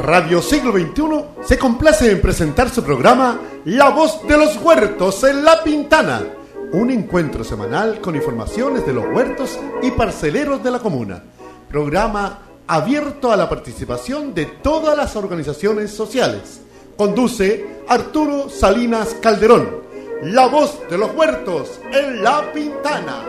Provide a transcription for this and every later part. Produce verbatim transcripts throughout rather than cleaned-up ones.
Radio Siglo veintiuno se complace en presentar su programa La Voz de los Huertos en La Pintana, un encuentro semanal con informaciones de los huertos y parceleros de la comuna. Programa abierto a la participación de todas las organizaciones sociales. Conduce Arturo Salinas Calderón. La Voz de los Huertos en La Pintana.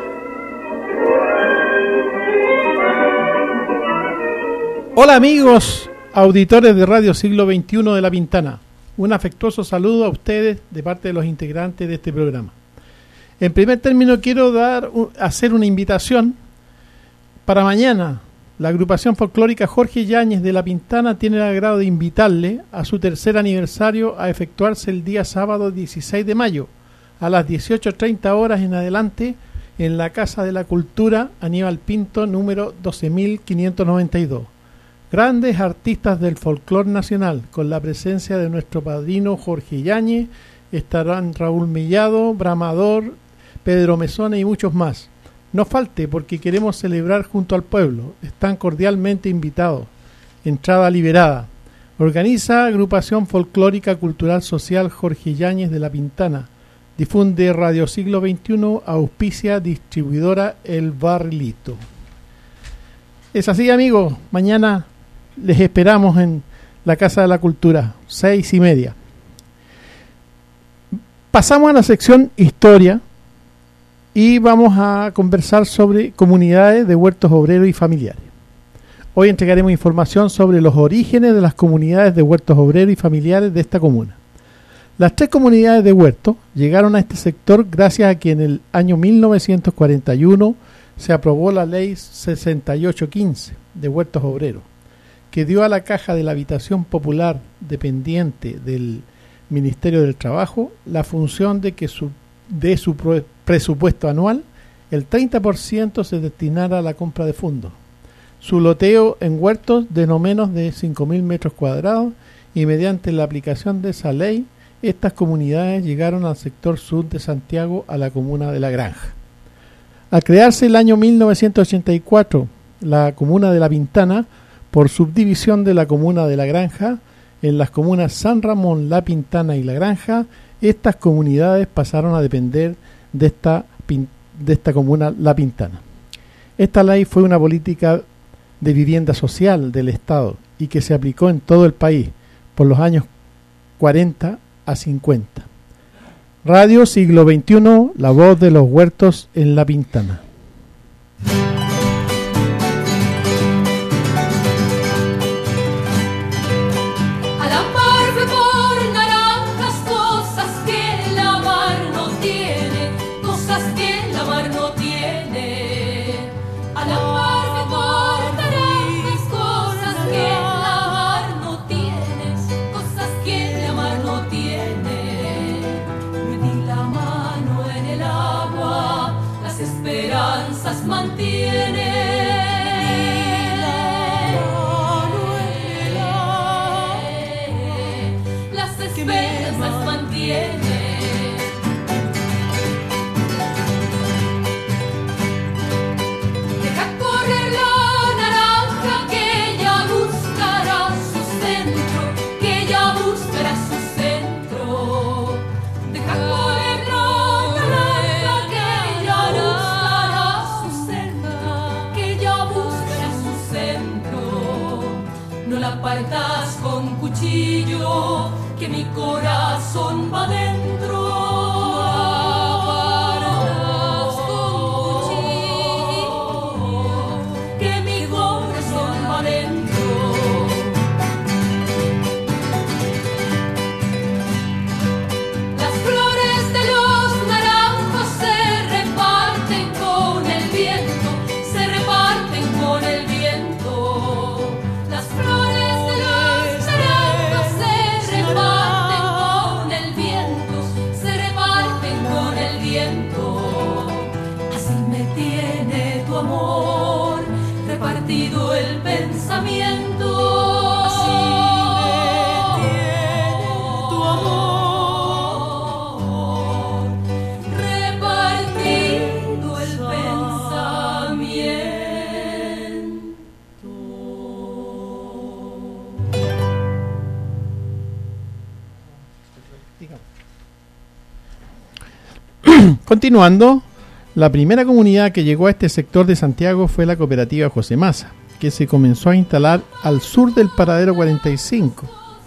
Hola amigos, auditores de Radio Siglo veintiuno de La Pintana. Un afectuoso saludo a ustedes de parte de los integrantes de este programa. En primer término quiero dar hacer una invitación para mañana. La agrupación folclórica Jorge Yáñez de La Pintana tiene el agrado de invitarle a su tercer aniversario a efectuarse el día sábado dieciséis de mayo a las dieciocho treinta horas en adelante en la Casa de la Cultura Aníbal Pinto número doce mil quinientos noventa y dos. Grandes artistas del folclor nacional, con la presencia de nuestro padrino Jorge Yáñez, estarán Raúl Mellado, Bramador, Pedro Mesone y muchos más. No falte porque queremos celebrar junto al pueblo. Están cordialmente invitados. Entrada liberada. Organiza Agrupación Folclórica Cultural Social Jorge Yáñez de La Pintana. Difunde Radio Siglo veintiuno, auspicia distribuidora El Barrilito. Es así, amigos. Mañana les esperamos en la Casa de la Cultura, seis y media. Pasamos a la sección Historia y vamos a conversar sobre comunidades de huertos obreros y familiares. Hoy entregaremos información sobre los orígenes de las comunidades de huertos obreros y familiares de esta comuna. Las tres comunidades de huertos llegaron a este sector gracias a que en el año mil novecientos cuarenta y uno se aprobó la ley sesenta y ocho quince de huertos obreros, que dio a la Caja de la Habitación Popular dependiente del Ministerio del Trabajo la función de que su, de su presupuesto anual el treinta por ciento se destinara a la compra de fondos, su loteo en huertos de no menos de cinco mil metros cuadrados, y mediante la aplicación de esa ley estas comunidades llegaron al sector sur de Santiago, a la comuna de La Granja. Al crearse el año mil novecientos ochenta y cuatro la comuna de La Pintana, por subdivisión de la comuna de La Granja, en las comunas San Ramón, La Pintana y La Granja, estas comunidades pasaron a depender de esta, de esta comuna La Pintana. Esta ley fue una política de vivienda social del Estado y que se aplicó en todo el país por los años cuarenta a cincuenta. Radio Siglo veintiuno, la voz de los huertos en La Pintana. Partas con cuchillo, que mi corazón va dentro. Partas con cuchillo, que mi corazón va dentro. Las flores de los naranjos se reparten con el viento, se reparten con el viento. Las flores repartido el pensamiento, así me tiene tu amor, repartido el pensamiento. Continuando, la primera comunidad que llegó a este sector de Santiago fue la cooperativa José Massa, que se comenzó a instalar al sur del paradero cuarenta y cinco,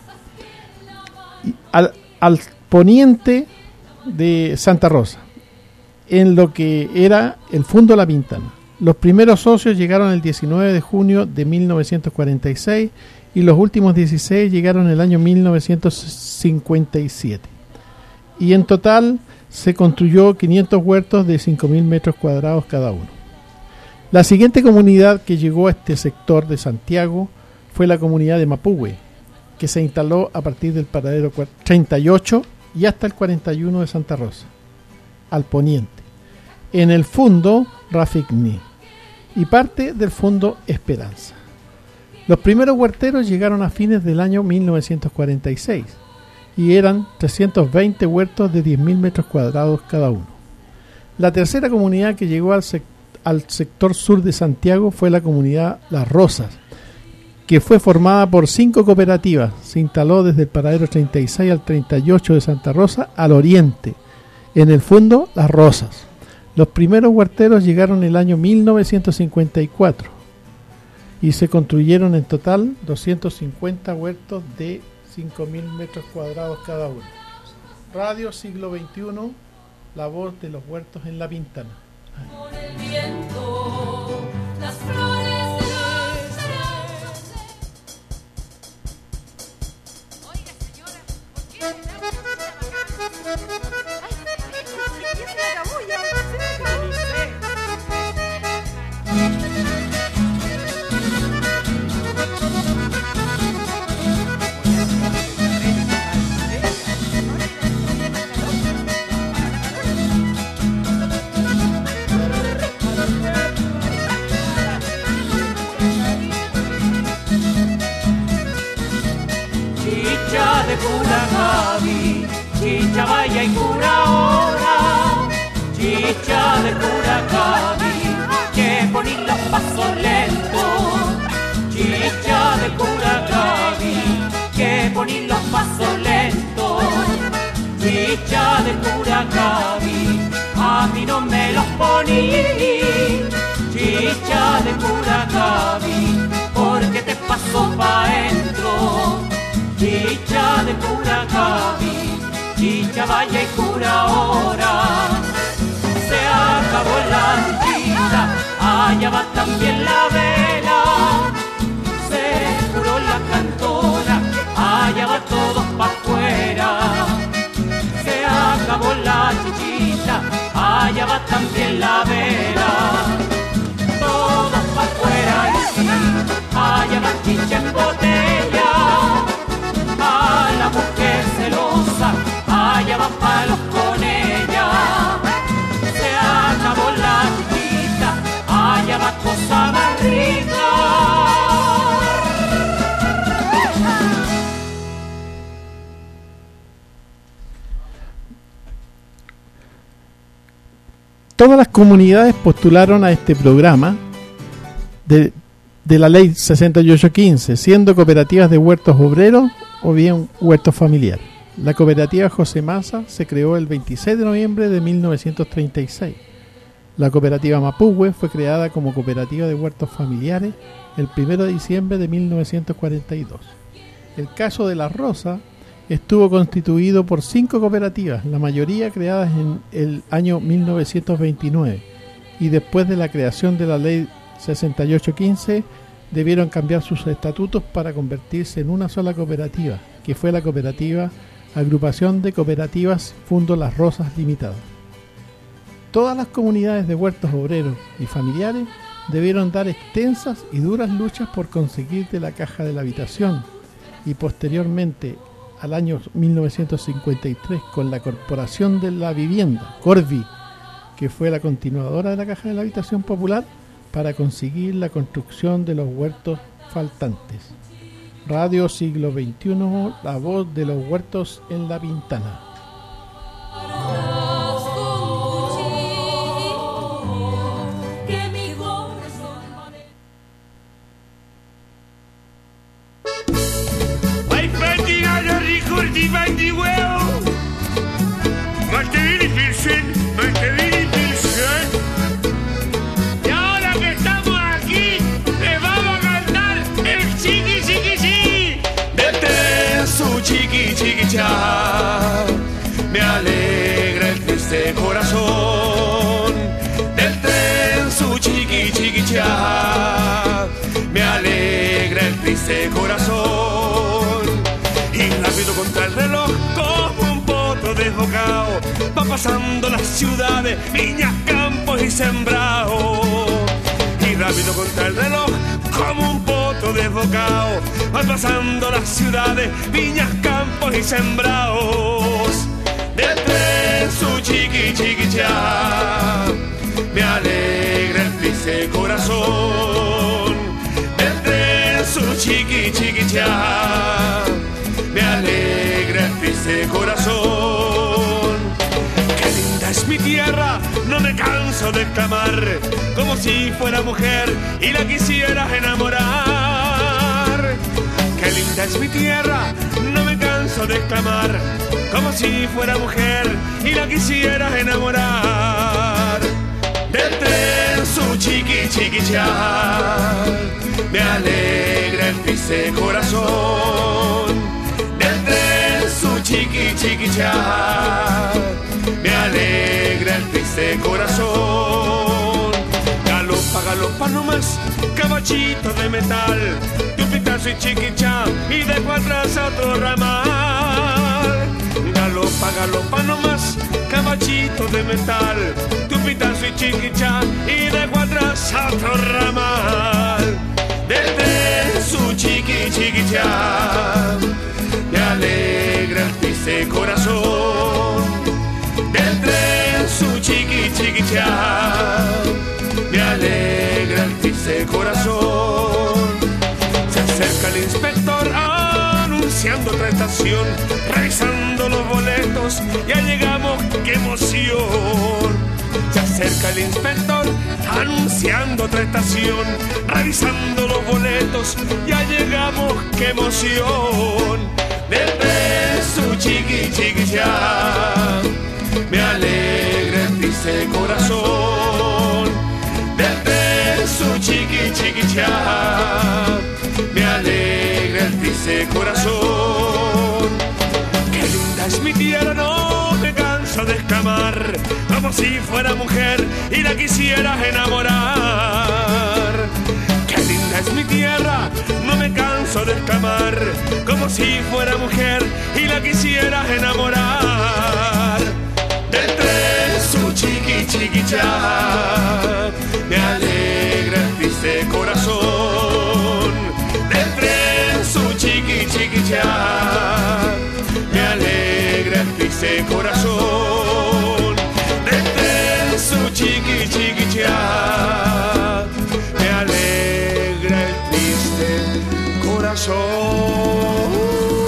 y al, al poniente de Santa Rosa, en lo que era el Fundo La Pintana. Los primeros socios llegaron el diecinueve de junio de mil novecientos cuarenta y seis y los últimos dieciséis llegaron el año mil novecientos cincuenta y siete. Y en total se construyó quinientos huertos de cinco mil metros cuadrados cada uno. La siguiente comunidad que llegó a este sector de Santiago fue la comunidad de Mapuhue, que se instaló a partir del paradero treinta y ocho y hasta el cuarenta y uno de Santa Rosa, al poniente, en el Fundo Raficni y parte del Fundo Esperanza. Los primeros huerteros llegaron a fines del año mil novecientos cuarenta y seis y eran trescientos veinte huertos de diez mil metros cuadrados cada uno. La tercera comunidad que llegó al, sec- al sector sur de Santiago fue la comunidad Las Rosas, que fue formada por cinco cooperativas. Se instaló desde el paradero treinta y seis al treinta y ocho de Santa Rosa al oriente, en el Fundo Las Rosas. Los primeros huerteros llegaron el año mil novecientos cincuenta y cuatro y se construyeron en total doscientos cincuenta huertos de cinco mil metros cuadrados cada uno. Radio Siglo veintiuno, la voz de los huertos en La Pintana. Por el viento, las flores de la esperanza. Oiga, señora, ¿por qué me da una bacana? Ay, ¿qué se me acabó ya? Se me acabó. Chicha de cura Gaby, chicha vaya y cura ahora. Chicha de cura Gaby, que poní los pasos lentos. Chicha de cura Gaby, que poní los pasos lentos. Chicha de cura Gaby, a mí no me los poní. Chicha de cura Gaby, porque te paso pa' entro. Chicha de cura Gaby, chicha vaya y cura ahora. Se acabó la chichita, allá va también la vela. Se curó la cantona, allá va todos pa' afuera. Se acabó la chichita, allá va también la vela. Todos pa' afuera y sí, allá va chicha en botella. A la mujer celosa, allá van palos con ella. Se acabó la chiquita, allá va cosa más rica. Todas las comunidades postularon a este programa de, de la ley sesenta y ocho quince, siendo cooperativas de huertos obreros o bien huertos familiares. La cooperativa José Massa se creó el veintiséis de noviembre de mil novecientos treinta y seis. La cooperativa Mapuhue fue creada como cooperativa de huertos familiares el primero de diciembre de mil novecientos cuarenta y dos. El caso de Las Rosas estuvo constituido por cinco cooperativas, la mayoría creadas en el año mil novecientos veintinueve, y después de la creación de la ley sesenta y ocho quince debieron cambiar sus estatutos para convertirse en una sola cooperativa, que fue la cooperativa Agrupación de Cooperativas Fundo Las Rosas Limitada. Todas las comunidades de huertos obreros y familiares debieron dar extensas y duras luchas por conseguir de la Caja de la Habitación, y posteriormente al año mil novecientos cincuenta y tres con la Corporación de la Vivienda, Corvi, que fue la continuadora de la Caja de la Habitación Popular, para conseguir la construcción de los huertos faltantes. Radio Siglo veintiuno, la voz de los huertos en La Pintana. Vai fatti una ricordi fatti huevo. chiquichá, me alegra el triste corazón del tren su chiqui chiquichá, me alegra el triste corazón. Y rápido contra el reloj como un potro desbocado va pasando las ciudades, viñas, campos y sembrados. Y rápido contra el reloj como un potro desbocado va pasando las ciudades, viñas, campos y sembrados. Del tren su chiqui chiquichá, me alegra el triste corazón. Del tren su chiqui chiquichá, me alegra el triste corazón. Qué linda es mi tierra, no me canso de exclamar, como si fuera mujer y la quisieras enamorar. Qué linda es mi tierra, no me canso de exclamar, como si fuera mujer y la quisieras enamorar. Del tren su chiqui chiquichá, me alegra el triste corazón. Del tren su chiqui chiquichá, me alegra el triste corazón. Galopa, galopa nomás, caballito de metal, de un pitazo y chiquichá, y de atrás a otro ramal. Galopa, galopa nomás, caballito de metal, de un pitazo y chiquichá, y de atrás a otro ramal. Del tren su chiqui chiquichá, me alegra el triste corazón. Del tren su chiqui chiquichá, me alegra el triste corazón. Se acerca el inspector anunciando otra estación, revisando los boletos, ya llegamos, qué emoción. Se acerca el inspector anunciando otra estación, revisando los boletos, ya llegamos, qué emoción. Del tren su chiqui chiquichá, me alegra el triste corazón. Del tren su chiqui chiquichá, me alegra el triste corazón. Qué linda es mi tierra, no me canso de exclamar, como si fuera mujer y la quisieras enamorar. Qué linda es mi tierra, no me canso de exclamar, como si fuera mujer y la quisieras enamorar. Del tren su chiqui chiquichá, me alegra el triste corazón. Del tren su chiqui chiquichá, me alegra el triste corazón. Del tren su chiqui chiquichá, me alegra el triste corazón.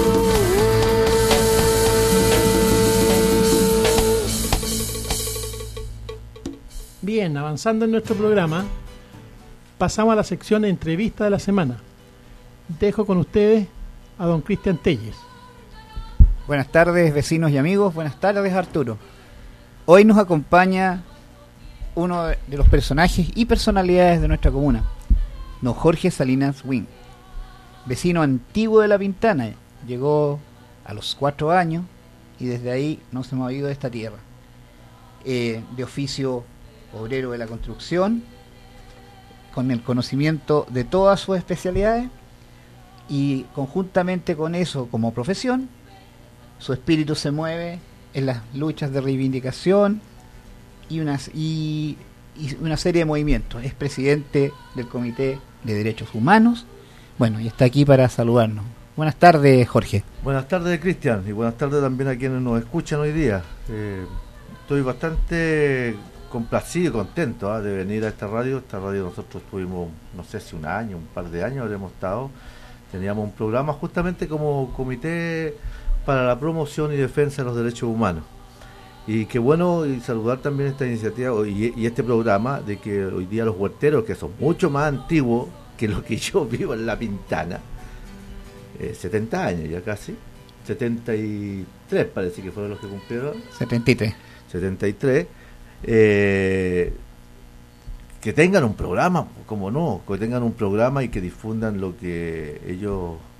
Bien, avanzando en nuestro programa, pasamos a la sección de entrevista de la semana. Dejo con ustedes a don Cristian Telles. Buenas tardes, vecinos y amigos. Buenas tardes, Arturo. Hoy nos acompaña uno de los personajes y personalidades de nuestra comuna, don Jorge Salinas Wing, vecino antiguo de La Pintana. Llegó a los cuatro años y desde ahí no se me ha ido de esta tierra. Eh, de oficio obrero de la construcción, con el conocimiento de todas sus especialidades, y conjuntamente con eso, como profesión, su espíritu se mueve en las luchas de reivindicación y, unas, y, y una serie de movimientos. Es presidente del Comité de Derechos Humanos. Bueno, y está aquí para saludarnos. Buenas tardes, Jorge. Buenas tardes, Cristian, y buenas tardes también a quienes nos escuchan hoy día. Eh, estoy bastante complacido y contento ¿eh? de venir a esta radio. Esta radio nosotros tuvimos, no sé si un año, un par de años habremos estado. Teníamos un programa justamente como comité para la promoción y defensa de los derechos humanos. Y qué bueno y saludar también esta iniciativa y, y este programa de que hoy día los huerteros, que son mucho más antiguos que los que yo vivo en La Pintana, eh, setenta años ya casi, setenta y tres parece que fueron los que cumplieron. setenta y tres. setenta y tres. Eh, que tengan un programa, como no, que tengan un programa y que difundan lo que ellos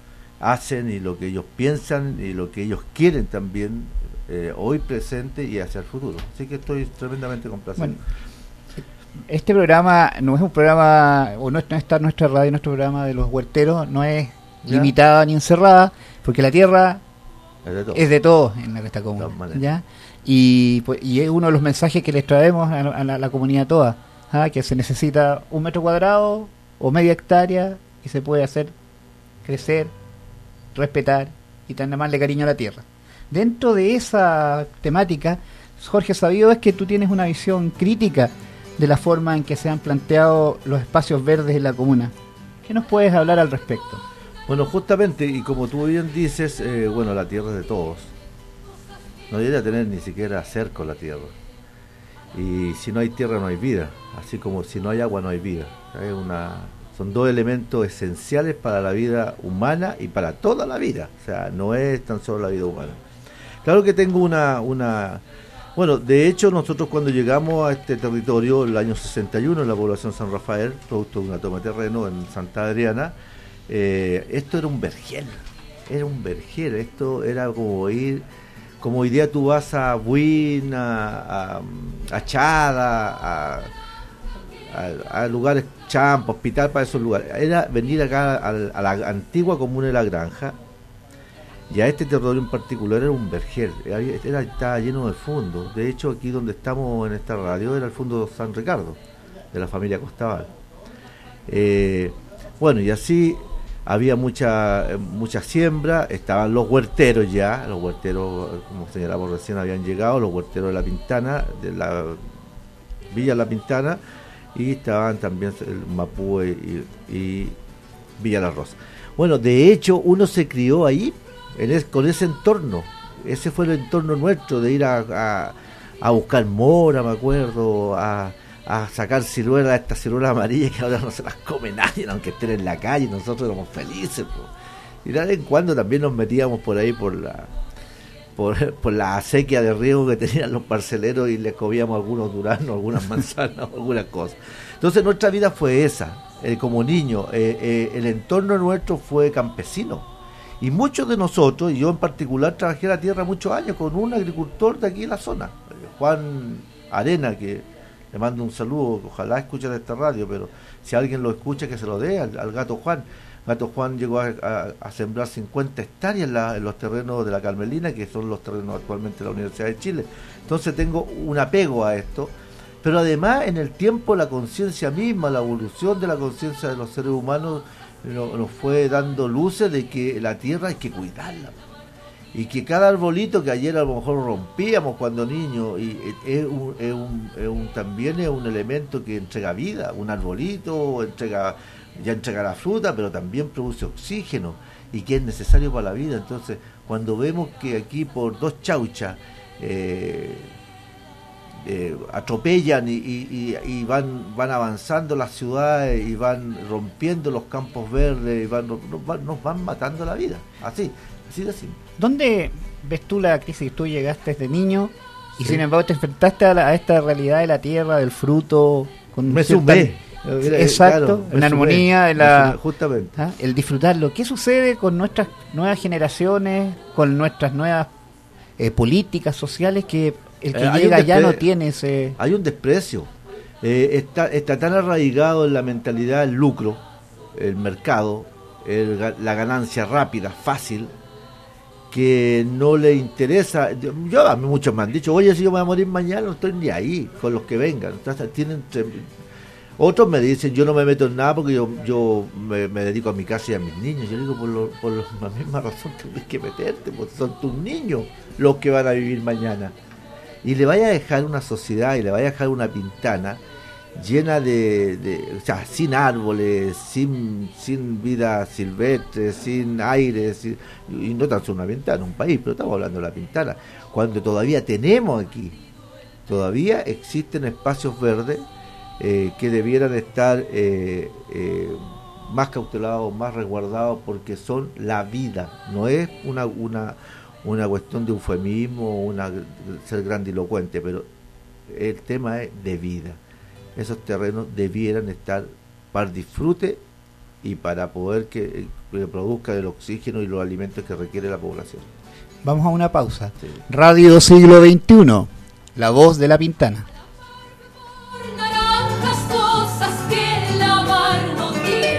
hacen y lo que ellos piensan y lo que ellos quieren también, eh, hoy presente y hacia el futuro. Así que estoy tremendamente complacido. Bueno, este programa no es un programa, o no está nuestra radio, nuestro programa de los huerteros, no es ¿Ya? limitada ni encerrada, porque la tierra Es de todo. es de todos en esta comuna, De todas maneras. ¿ya? Y, pues, y es uno de los mensajes que les traemos a, a la, la comunidad toda, ¿ah? Que se necesita un metro cuadrado o media hectárea y se puede hacer crecer, respetar y tener más de cariño a la tierra. Dentro de esa temática, Jorge Sabido, es que tú tienes una visión crítica de la forma en que se han planteado los espacios verdes en la comuna. ¿Qué nos puedes hablar al respecto? Bueno, justamente, y como tú bien dices, eh, bueno, la tierra es de todos. No debería tener ni siquiera cerco la tierra. Y si no hay tierra no hay vida, así como si no hay agua no hay vida. Es una, son dos elementos esenciales para la vida humana y para toda la vida. O sea, no es tan solo la vida humana. Claro que tengo una... una bueno, de hecho nosotros cuando llegamos a este territorio, el año sesenta y uno, en la población San Rafael, producto de una toma de terreno en Santa Adriana, eh, esto era un vergel, era un vergel, esto era como ir... Como hoy día tú vas a Buin, a, a, a Chada, a, a, a lugares, Champa, Hospital, para esos lugares. Era venir acá a, a la antigua comuna de La Granja, y a este territorio en particular era un vergel, era, era, estaba lleno de fondos. De hecho, aquí donde estamos en esta radio era el fondo San Ricardo, de la familia Costaval. Eh, bueno, y así... Había mucha mucha siembra, estaban los huerteros ya, los huerteros, como señalamos recién, habían llegado, los huerteros de La Pintana, de la Villa La Pintana, y estaban también el Mapúe y, y Villa La Rosa. Bueno, de hecho, uno se crió ahí, en es, con ese entorno, ese fue el entorno nuestro, de ir a, a, a buscar mora, me acuerdo, a... a sacar ciruelas, estas ciruelas amarillas que ahora no se las come nadie, aunque estén en la calle, nosotros éramos felices, po. Y de vez en cuando también nos metíamos por ahí por la por, por la acequia de riego que tenían los parceleros y les comíamos algunos duraznos, algunas manzanas, algunas cosas. Entonces nuestra vida fue esa, eh, como niño, eh, eh, el entorno nuestro fue campesino. Y muchos de nosotros, y yo en particular, trabajé la tierra muchos años con un agricultor de aquí en la zona, Juan Arena, que le mando un saludo, ojalá escuchen esta radio, pero si alguien lo escucha, que se lo dé al, al Gato Juan. Gato Juan llegó a, a, a sembrar cincuenta hectáreas en, la, en los terrenos de la Carmelina, que son los terrenos actualmente de la Universidad de Chile. Entonces tengo un apego a esto, pero además en el tiempo la conciencia misma, la evolución de la conciencia de los seres humanos no, nos fue dando luces de que la tierra hay que cuidarla. Y que cada arbolito que ayer a lo mejor rompíamos cuando niños, y es un, es un, es un, también es un elemento que entrega vida. Un arbolito entrega, ya entrega la fruta, pero también produce oxígeno, y que es necesario para la vida. Entonces, cuando vemos que aquí por dos chauchas eh, eh, atropellan y, y, y van, van avanzando las ciudades y van rompiendo los campos verdes, y van, nos, van, nos van matando la vida, así. Así de simple. ¿Dónde ves tú la crisis? Tú llegaste desde niño y Sí. sin embargo te enfrentaste a, la, a esta realidad de la tierra, del fruto, con Me cierta- sumé. Exacto, Claro, me en armonía, sumé, en la, me sumé, justamente. ¿ah? El disfrutarlo. ¿Qué sucede con nuestras nuevas generaciones, con nuestras nuevas eh, políticas sociales, que el que Eh, hay llega un ya no despre- tiene ese... Hay un desprecio. Eh, está, está tan arraigado en la mentalidad el lucro, el mercado, el ga- la ganancia rápida, fácil, que no le interesa. Yo, yo- a mí muchos me han dicho, oye, si yo me voy a morir mañana, no estoy ni ahí con los que vengan. Entonces, tienen tre- otros me dicen, yo no me meto en nada porque yo yo me, me dedico a mi casa y a mis niños. Yo digo, por, lo- por lo- la misma razón tienes que meterte, porque son tus niños los que van a vivir mañana. Y le vaya a dejar una sociedad y le vaya a dejar una Pintana llena de, de o sea, sin árboles, sin sin vida silvestre, sin aire, sin- y no tan solo una Pintana, un país, pero estamos hablando de la Pintana, cuando todavía tenemos aquí, todavía existen espacios verdes eh, que debieran estar eh, eh, más cautelados, más resguardados, porque son la vida, no es una una una cuestión de eufemismo, una ser grandilocuente, pero el tema es de vida. Esos terrenos debieran estar para el disfrute y para poder que, que produzca el oxígeno y los alimentos que requiere la población. Vamos a una pausa. Sí. Radio Siglo veintiuno, la voz de la Pintana. Naranjas cosas que la mar no tiene.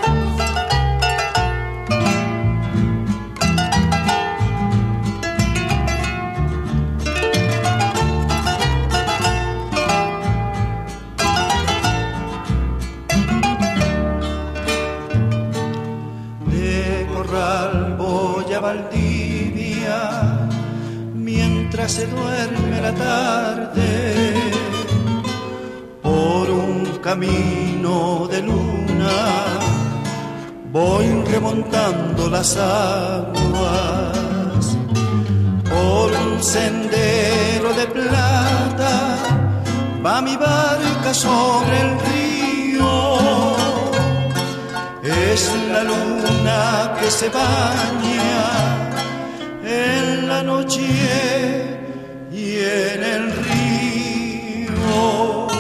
De Corral voy a Valdivia mientras se duerme la tarde, por un camino de luna voy remontando las aguas, por un sendero de plata va mi barca sobre el río. Es la luna que se baña en la noche y en el río.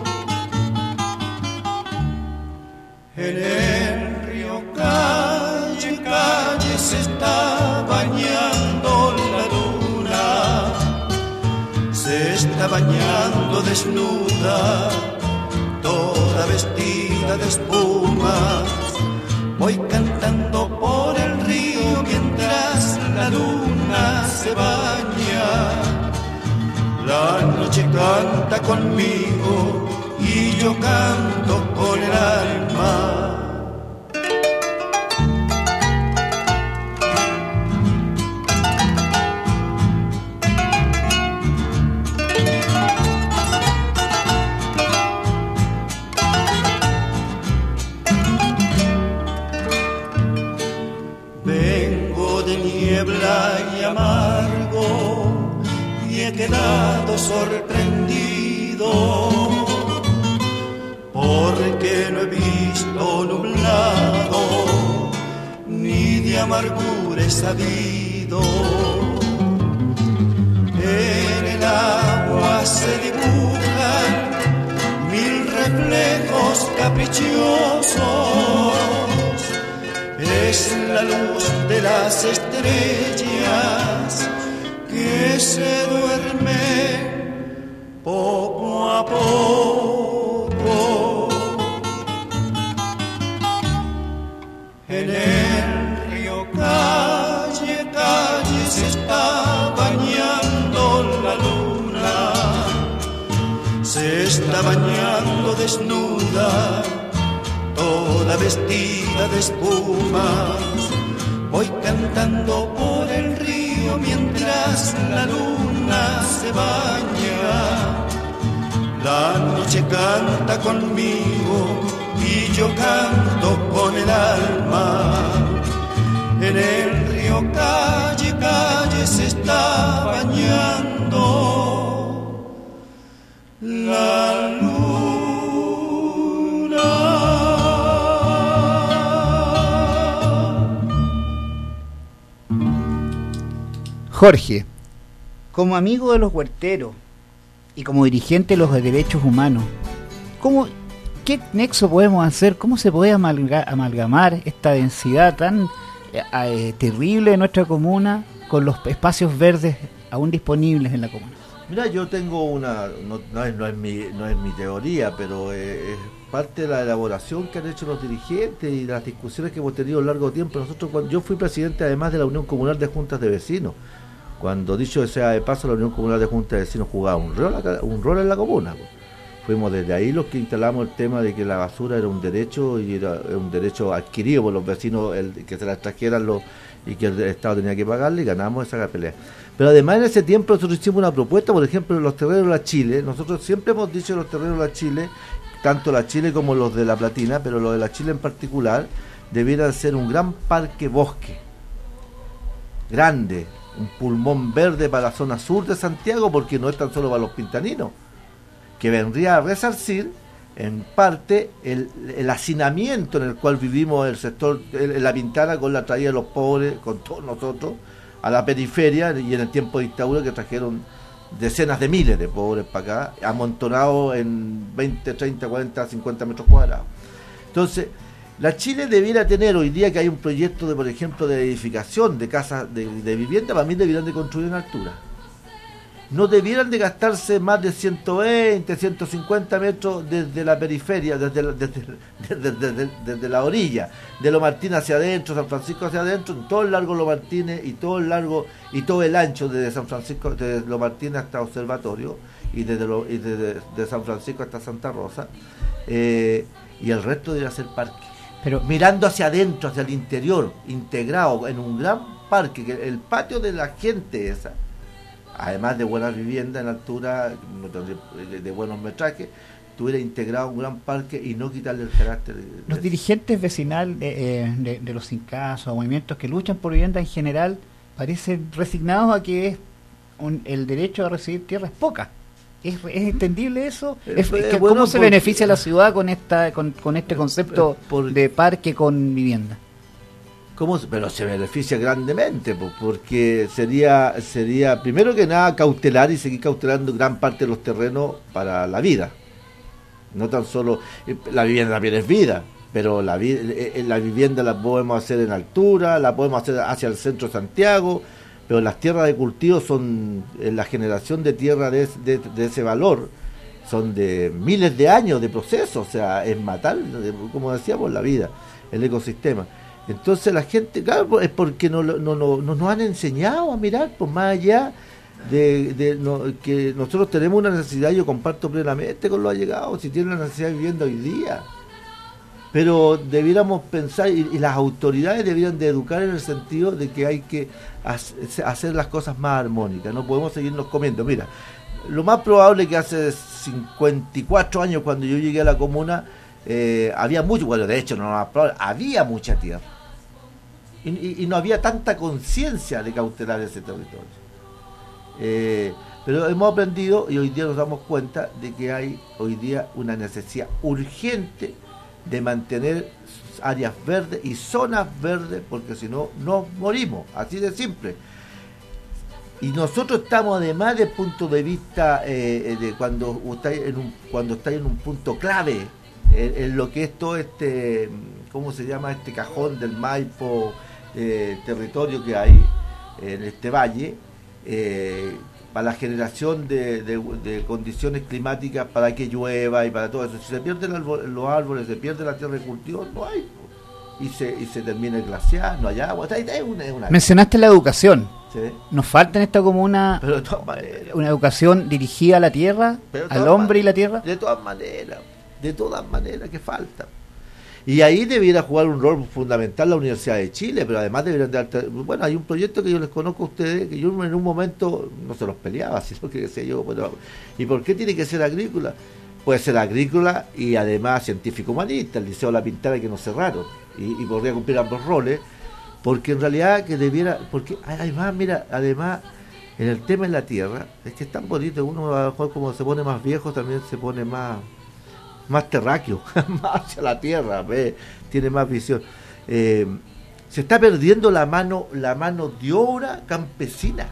En el río calle, calle se está bañando la luna, se está bañando desnuda, toda vestida de espumas. Voy cantando por el río mientras la luna se baña. La noche canta conmigo y yo canto con el alma. Y amargo y he quedado sorprendido porque no he visto nublado ni de amargura he sabido. En el agua se dibujan mil reflejos caprichosos. Es la luz de las estrellas que se duerme poco a poco. En el río calle, calle se está bañando la luna, se está bañando desnuda, toda vestida de espumas. Voy cantando por el río mientras la luna se baña. La noche canta conmigo y yo canto con el alma. En el río calle, calle se está bañando la luna. Jorge, como amigo de los huerteros y como dirigente de los derechos humanos, ¿cómo, ¿qué nexo podemos hacer? ¿Cómo se puede amalga, amalgamar esta densidad tan eh, eh, terrible de nuestra comuna con los espacios verdes aún disponibles en la comuna? Mira, yo tengo una, no, no, es, no, es, mi, no es mi teoría, pero eh, es parte de la elaboración que han hecho los dirigentes y las discusiones que hemos tenido a lo largo tiempo. Nosotros, cuando, yo fui presidente además de la Unión Comunal de Juntas de Vecinos, cuando, dicho sea de paso, la Unión Comunal de Juntas de Vecinos jugaba un rol, un rol en la comuna. Fuimos desde ahí los que instalamos el tema de que la basura era un derecho y era un derecho adquirido por los vecinos, el, que se la trajeran los, y que el Estado tenía que pagarle, y ganamos esa pelea. Pero además en ese tiempo nosotros hicimos una propuesta, por ejemplo, en los terrenos de la Chile. Nosotros siempre hemos dicho los terrenos de la Chile, tanto la Chile como los de la Platina, pero los de la Chile en particular, debieran ser un gran parque bosque, grande, un pulmón verde para la zona sur de Santiago, porque no es tan solo para los pintaninos, que vendría a resarcir en parte el, el hacinamiento en el cual vivimos el sector, el, la Pintana, con la traída de los pobres, con todos nosotros, a la periferia, y en el tiempo de dictadura que trajeron decenas de miles de pobres para acá, amontonados en veinte, treinta, cuarenta, cincuenta metros cuadrados. Entonces, La Chile debiera tener, hoy día que hay un proyecto de, por ejemplo, de edificación de casas, de, de vivienda, para mí debieran de construir en altura. No debieran de gastarse más de ciento veinte, ciento cincuenta metros desde la periferia, desde la, desde, desde, desde, desde, desde la orilla, de Lo Martín hacia adentro, San Francisco hacia adentro, en todo el largo Lo Martínez y todo el largo y todo el ancho desde San Francisco, desde Lo Martínez hasta Observatorio y desde, lo, y desde de San Francisco hasta Santa Rosa, eh, y el resto debería ser parque. Pero mirando hacia adentro, hacia el interior, integrado en un gran parque, que el patio de la gente esa, además de buenas viviendas en altura, de, de buenos metrajes, tuviera integrado un gran parque y no quitarle el carácter. De, los de dirigentes vecinales eh, de, de los sin casa o movimientos que luchan por vivienda en general parecen resignados a que es un, el derecho a recibir tierra es poca. ¿Es, es entendible eso? ¿Es, es que, bueno, ¿Cómo se porque, beneficia la ciudad con esta con, con este concepto por, de parque con vivienda? ¿Cómo? Pero se beneficia grandemente, porque sería, sería primero que nada cautelar y seguir cautelando gran parte de los terrenos para la vida. No tan solo, la vivienda también es vida, pero la, la vivienda la podemos hacer en altura, la podemos hacer hacia el centro de Santiago, pero las tierras de cultivo son, la generación de tierra de, de, de ese valor, son de miles de años de proceso, o sea, es matar, como decíamos, la vida, el ecosistema. Entonces la gente, claro, es porque no, no, no, no nos han enseñado a mirar, pues más allá de, de no, que nosotros tenemos una necesidad, yo comparto plenamente con los allegados, si tienen la necesidad de vivienda hoy día, pero debiéramos pensar, y, y las autoridades deberían de educar en el sentido de que hay que hacer las cosas más armónicas, no podemos seguirnos comiendo. Mira, lo más probable que hace cincuenta y cuatro años cuando yo llegué a la comuna, eh, había mucho, bueno, de hecho no lo más probable, había mucha tierra y, y, y no había tanta conciencia de cautelar ese territorio, eh, pero hemos aprendido y hoy día nos damos cuenta de que hay hoy día una necesidad urgente de mantener áreas verdes y zonas verdes, porque si no, nos morimos, así de simple. Y nosotros estamos, además desde el punto de vista eh, de cuando estáis en un cuando estáis en un punto clave en, en lo que es todo este, ¿cómo se llama? Este cajón del Maipo, eh, territorio que hay en este valle, eh, para la generación de, de, de condiciones climáticas para que llueva y para todo eso. Si se pierden los árboles, se pierde la tierra de cultivo, no hay. Y se, y se termina el glaciar, no hay agua. Es una, es una... Mencionaste la educación. ¿Sí? Nos falta en esta comuna Pero de todas maneras, una educación dirigida a la tierra, al hombre y la tierra. De todas maneras, de todas maneras que falta. Y ahí debiera jugar un rol fundamental la Universidad de Chile, pero además deberían de... Bueno, hay un proyecto que yo les conozco a ustedes, que yo en un momento no se los peleaba, sino que decía yo, bueno, ¿y por qué tiene que ser agrícola? Puede ser agrícola y además científico-humanista, el Liceo La Pintana que nos cerraron, y, y podría cumplir ambos roles, porque en realidad que debiera... Porque además, mira, además, en el tema de la tierra, es que es tan bonito, uno a lo mejor como se pone más viejo, también se pone más... más terráqueo, más hacia la tierra, ve, tiene más visión. Eh, se está perdiendo la mano, la mano de obra campesina.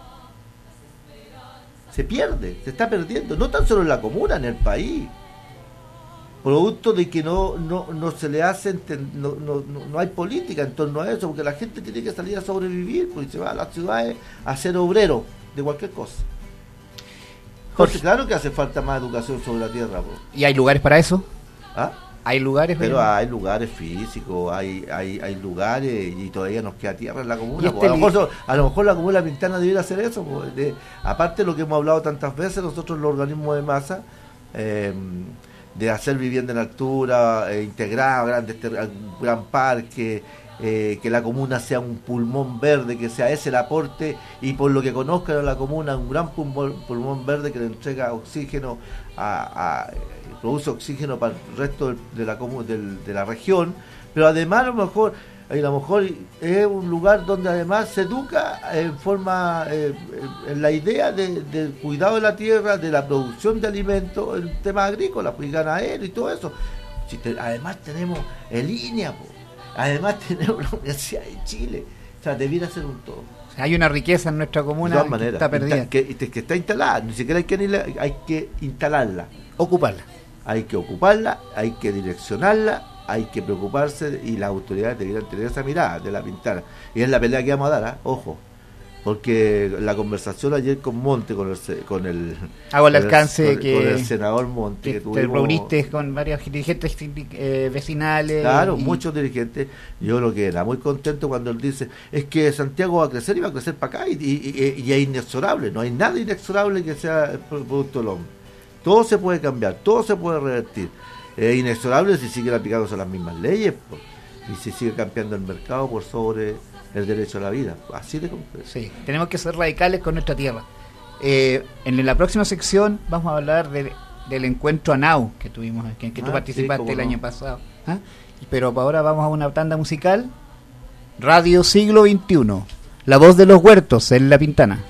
Se pierde, se está perdiendo, no tan solo en la comuna, en el país. Producto de que no, no, no se le hace, no, no, no, no hay política en torno a eso, porque la gente tiene que salir a sobrevivir, porque se va a las ciudades a ser obrero de cualquier cosa. Porque claro que hace falta más educación sobre la tierra. ¿Po? ¿Y hay lugares para eso? ¿Ah? ¿Hay lugares? Pero hay lugares físicos, hay hay hay lugares y todavía nos queda tierra en la comuna. Este A, lo mejor, a lo mejor la comuna Pintana debiera hacer eso. De, aparte de lo que hemos hablado tantas veces, nosotros los organismos de masa, eh, de hacer vivienda en altura, eh, integrada, grandes ter- gran parque, eh, que la comuna sea un pulmón verde, que sea ese el aporte, y por lo que conozcan a la comuna, un gran pulmón, pulmón verde que le entrega oxígeno a, a produce oxígeno para el resto de, de la de, de la región, pero además a lo mejor a lo mejor es un lugar donde además se educa en forma eh, en la idea de, del cuidado de la tierra, de la producción de alimentos, en temas agrícolas, pues, y ganadero y todo eso. Si te, además tenemos el I N E A, pues, además tenemos la Universidad de Chile, o sea, debiera ser un todo. Hay una riqueza en nuestra comuna de todas maneras, que está perdida. Que, que, que está instalada, ni siquiera hay que, hay que instalarla. Ocuparla. Hay que ocuparla, hay que direccionarla hay que preocuparse y las autoridades deberían tener esa mirada de La Pintana. Y es la pelea que vamos a dar, ¿eh? Ojo. Porque la conversación ayer con Monte, con el con el, hago el con alcance con, que con el senador Monte, que que te tuvimos, reuniste con varios dirigentes eh, vecinales. Claro, y... muchos dirigentes. Yo lo que era muy contento cuando él dice es que Santiago va a crecer y va a crecer para acá y, y, y, y es inexorable, no hay nada inexorable que sea el producto del hombre. Todo se puede cambiar, todo se puede revertir. Es inexorable si siguen aplicándose las mismas leyes, pues, y si sigue cambiando el mercado por sobre el derecho a la vida, así de complejo. Sí, tenemos que ser radicales con nuestra tierra. Eh, en la próxima sección vamos a hablar de, del encuentro ANAU que tuvimos, en que tú Ah, participaste sí, el cómo no. año pasado. ¿Ah? Pero ahora vamos a una tanda musical. Radio Siglo veintiuno, la voz de los huertos en La Pintana.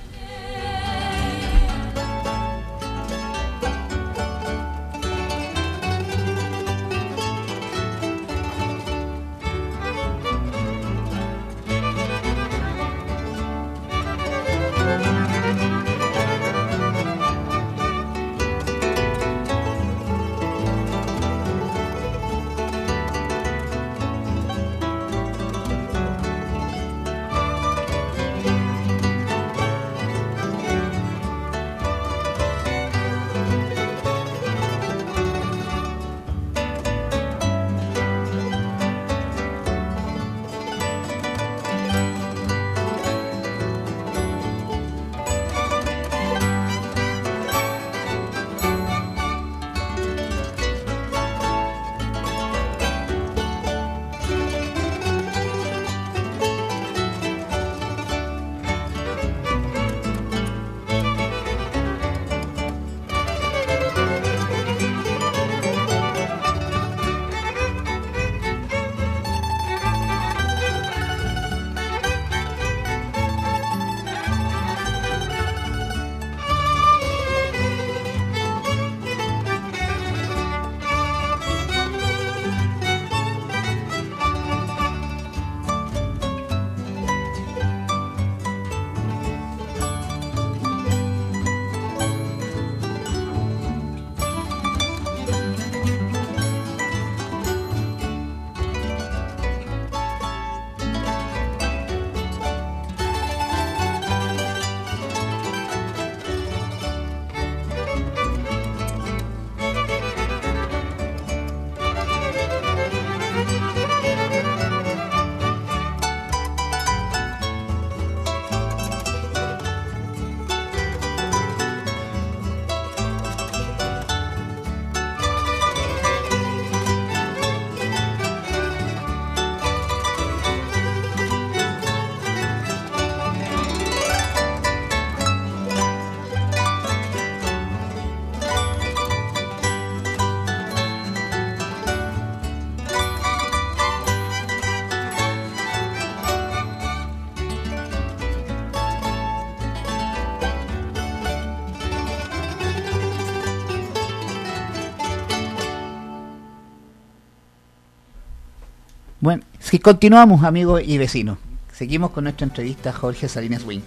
Bueno, si continuamos, amigos y vecinos. Seguimos con nuestra entrevista a Jorge Salinas Wing.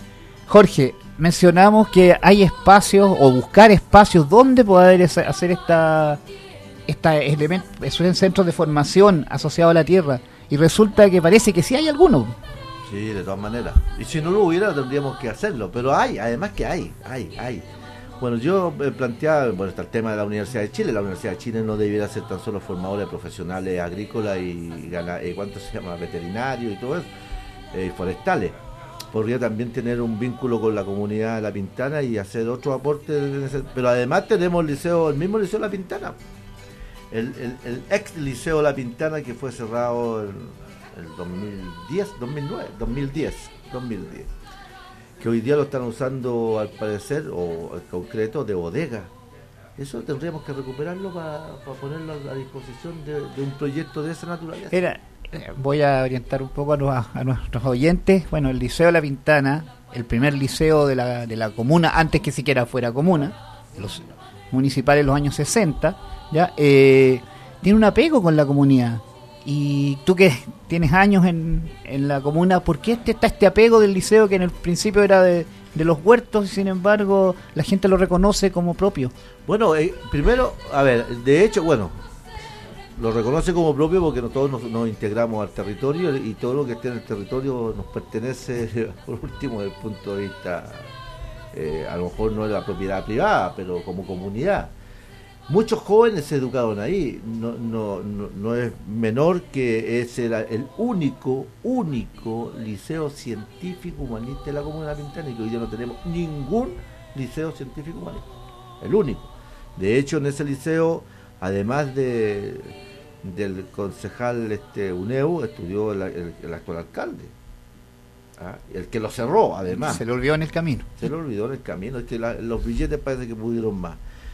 Jorge, mencionamos que hay espacios o buscar espacios donde poder hacer esta esta elemento, esos centros de formación asociados a la tierra, y resulta que parece que sí hay algunos. Sí, de todas maneras. Y si no lo hubiera, tendríamos que hacerlo. Pero hay, además que hay, hay, hay. Bueno, yo eh, planteaba, bueno, está el tema de la Universidad de Chile. La Universidad de Chile no debiera ser tan solo formadora de profesionales agrícolas y, gana, eh, ¿cuánto se llama? Veterinarios y todo eso, eh, y forestales. Podría también tener un vínculo con la comunidad de La Pintana y hacer otro aporte. En ese, pero además tenemos el liceo, el mismo liceo La Pintana. El, el, el ex liceo La Pintana, que fue cerrado en el dos mil diez, dos mil nueve, dos mil diez, dos mil diez, que hoy día lo están usando al parecer, o en concreto, de bodega. Eso tendríamos que recuperarlo para pa ponerlo a disposición de, de un proyecto de esa naturaleza. Era, eh, voy a orientar un poco a, los, a nuestros oyentes. Bueno, el Liceo La Pintana, el primer liceo de la, de la comuna, antes que siquiera fuera comuna, los municipales en los años sesenta, ya eh, tiene un apego con la comunidad. Y tú que tienes años en, en la comuna, ¿por qué este, está este apego del liceo que en el principio era de, de los huertos y sin embargo la gente lo reconoce como propio? Bueno, eh, primero, a ver, de hecho, bueno, lo reconoce como propio porque no, todos nos, nos integramos al territorio y todo lo que esté en el territorio nos pertenece, por último, desde el punto de vista, eh, a lo mejor no de la propiedad privada, pero como comunidad. Muchos jóvenes se educaron ahí, no, no, no, no es menor que es el, el único, único liceo científico humanista de la Comuna de La Pintana, y que hoy día no tenemos ningún liceo científico humanista, el único. De hecho, en ese liceo, además de del concejal este Uneu, estudió el, el, el actual alcalde, ¿ah? El que lo cerró, además. Se le olvidó en el camino. Se le olvidó en el camino, es que la, los billetes parece que pudieron más.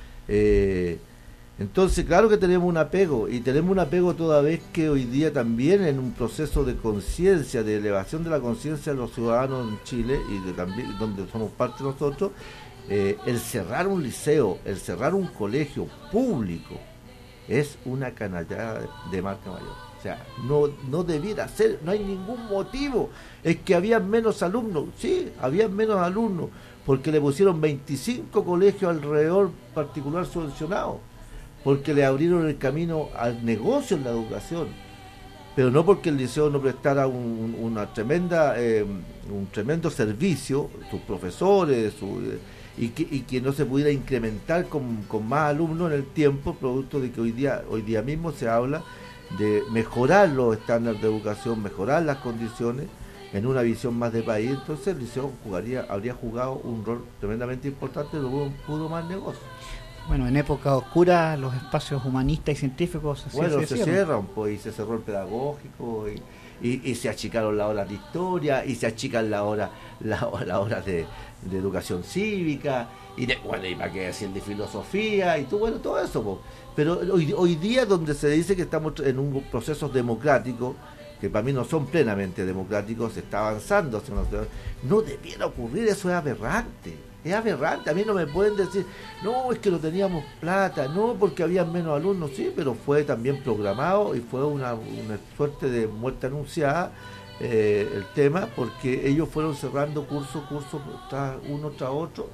Eh, entonces, claro que tenemos un apego, y tenemos un apego toda vez que hoy día también en un proceso de conciencia, de elevación de la conciencia de los ciudadanos en Chile, y de también donde somos parte nosotros, eh, el cerrar un liceo, el cerrar un colegio público, es una canallada de marca mayor. O sea, no, no debiera ser, no hay ningún motivo. Es que había menos alumnos, sí, había menos alumnos, porque le pusieron veinticinco colegios alrededor particular subvencionados, porque le abrieron el camino al negocio en la educación, pero no porque el liceo no prestara un, una tremenda eh, un tremendo servicio, sus profesores, su, eh, y, que, y que no se pudiera incrementar con, con más alumnos en el tiempo, producto de que hoy día, hoy día mismo se habla de mejorar los estándares de educación, mejorar las condiciones, en una visión más de país. Entonces el liceo jugaría, habría jugado un rol tremendamente importante, no pudo, pudo más negocio. Bueno, en época oscura los espacios humanistas y científicos se, bueno, se, se cierran. cierran, pues, y se cerró el pedagógico, y, y, y se achicaron las horas de historia, y se achican las horas la, la horas de, de educación cívica, y de, bueno, y para qué decir de filosofía, y todo, bueno, todo eso, pues. Pero hoy, hoy día, donde se dice que estamos en un proceso democrático, que para mí no son plenamente democráticos, se está avanzando, no debiera ocurrir, eso es aberrante, es aberrante. A mí no me pueden decir, no, es que no teníamos plata, no, porque había menos alumnos, sí, pero fue también programado y fue una, una suerte de muerte anunciada eh, el tema, porque ellos fueron cerrando cursos, cursos tras uno tras otro,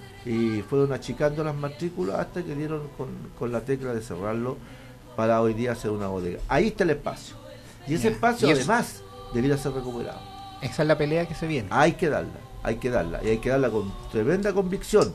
y fueron achicando las matrículas hasta que dieron con, con la tecla de cerrarlo para hoy día hacer una bodega. Ahí está el espacio. Y ese espacio, y además, debiera ser recuperado. Esa es la pelea que se viene. Hay que darla, hay que darla. Y hay que darla con tremenda convicción.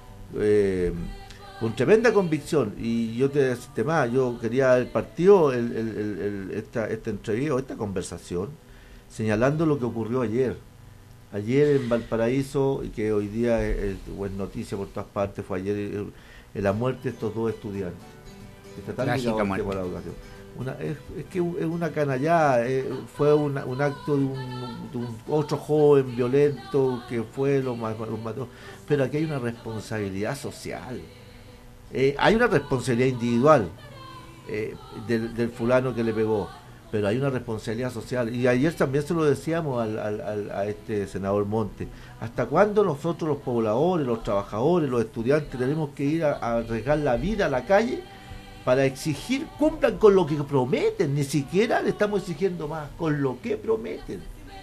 Eh, con tremenda convicción. Y yo te decía más, yo quería el partido, el, el, el, el, esta, esta entrevista, esta conversación, señalando lo que ocurrió ayer. Ayer en Valparaíso, y que hoy día es, es, es noticia por todas partes, fue ayer el, el, la muerte de estos dos estudiantes. Que está tan ligado al tema de la educación. Una, es, es que es una canallada, eh, fue una, un acto de un, de un otro joven violento que fue lo más, los mató, pero aquí hay una responsabilidad social, eh, hay una responsabilidad individual eh, del, del fulano que le pegó, pero hay una responsabilidad social. Y ayer también se lo decíamos al, al, al, a este senador Monte, ¿hasta cuándo nosotros los pobladores, los trabajadores, los estudiantes tenemos que ir a, a arriesgar la vida a la calle para exigir, cumplan con lo que prometen? Ni siquiera le estamos exigiendo más, con lo que prometen.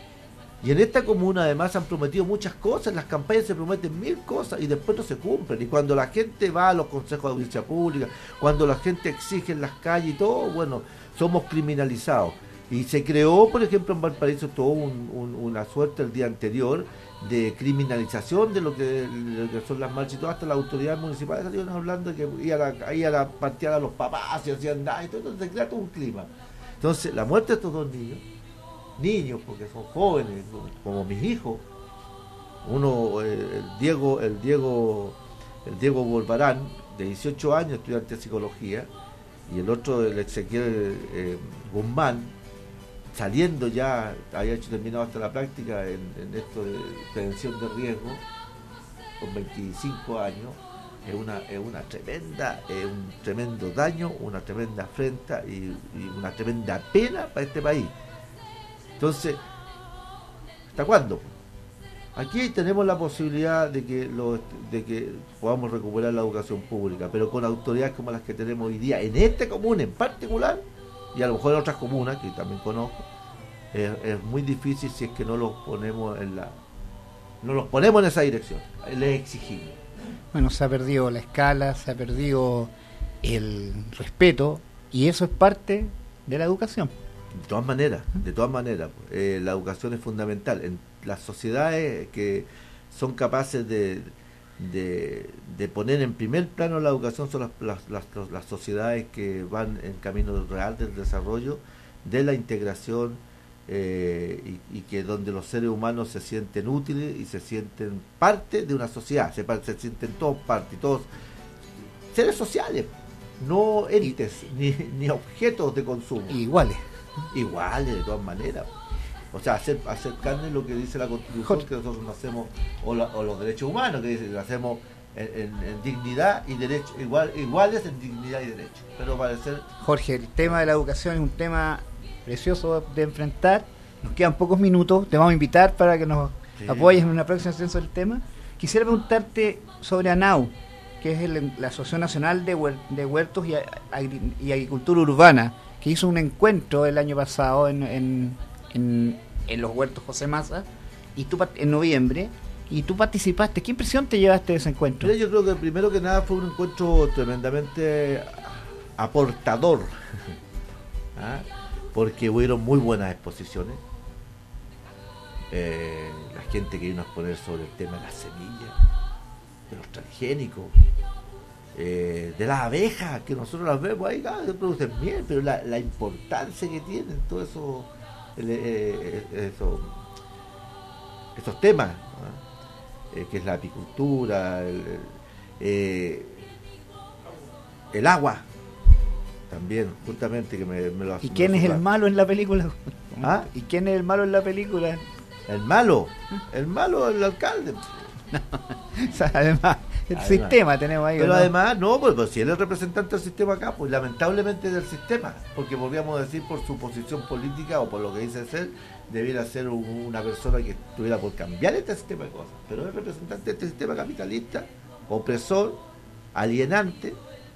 Y en esta comuna además han prometido muchas cosas, en las campañas se prometen mil cosas y después no se cumplen. Y cuando la gente va a los consejos de audiencia pública, cuando la gente exige en las calles y todo, bueno, somos criminalizados. Y se creó, por ejemplo, en Valparaíso todo un, un, una suerte el día anterior de criminalización de lo que, lo que son las marchas y todo, hasta las autoridades municipales salieron hablando de que iban a, iban a patear a los papás y hacían nada, y todo, entonces se crea todo un clima. Entonces, la muerte de estos dos niños, niños porque son jóvenes, como mis hijos, uno, eh, el Diego, el Diego, el Diego Bolvarán, de dieciocho años, estudiante de psicología, y el otro, el Ezequiel eh, Guzmán, saliendo ya, había hecho terminado hasta la práctica en, en esto de prevención de riesgo, con veinticinco años, es una, es una tremenda, es un tremendo daño, una tremenda afrenta y, y una tremenda pena para este país. Entonces, ¿hasta cuándo? Aquí tenemos la posibilidad de que, lo, de que podamos recuperar la educación pública, pero con autoridades como las que tenemos hoy día, en esta comuna en particular, y a lo mejor en otras comunas que también conozco, es, es muy difícil si es que no los ponemos en la no los ponemos en esa dirección, les exigimos. Bueno, se ha perdido la escala, se ha perdido el respeto Y eso es parte de la educación. De todas maneras, de todas maneras, eh, la educación es fundamental. En las sociedades que son capaces de, de, de poner en primer plano la educación son las, las, las, las sociedades que van en camino real del desarrollo, de la integración, eh, y, y que donde los seres humanos se sienten útiles y se sienten parte de una sociedad, se, se sienten todos parte, todos seres sociales, no entes, ni, ni objetos de consumo. Iguales. Iguales, de todas maneras. O sea, hacer, hacer carne lo que dice la Constitución, Jorge, que nosotros nacemos, o, la, o los derechos humanos, que dice, nacemos en, en, en dignidad y derecho, igual, iguales en dignidad y derecho. Pero para ser... Jorge, el tema de la educación es un tema precioso de enfrentar. Nos quedan pocos minutos, te vamos a invitar para que nos sí. apoyes en una próxima sesión sobre el tema. Quisiera preguntarte sobre ANAU, que es el, la Asociación Nacional de, Huer, de Huertos y, Agri, y Agricultura Urbana, que hizo un encuentro el año pasado en, en, en, en los huertos José Massa, y tú en noviembre, y tú participaste. ¿Qué impresión te llevaste de ese encuentro? Mira, yo creo que primero que nada fue un encuentro tremendamente aportador, ¿ah? Porque hubieron muy buenas exposiciones. Eh, la gente que vino a exponer sobre el tema de las semillas, de los transgénicos, eh, de las abejas, que nosotros las vemos ahí, cada vez producen miel, pero la, la importancia que tienen todos eso, eh, eh, eso, esos temas, ¿no? eh, que es la apicultura, el, el, eh, el agua, también, justamente, que me, me lo ¿Y quién es el malo en la película? ¿Ah? ¿Y quién es el malo en la película? El malo, el malo es el alcalde. O sea, además, el además, sistema tenemos ahí. Pero ¿no? además, no, pues, pues si él es representante del sistema acá, pues lamentablemente del sistema, porque podríamos decir por su posición política o por lo que dice ser, debiera ser un, una persona que estuviera por cambiar este sistema de cosas. Pero es representante de este sistema capitalista, opresor, alienante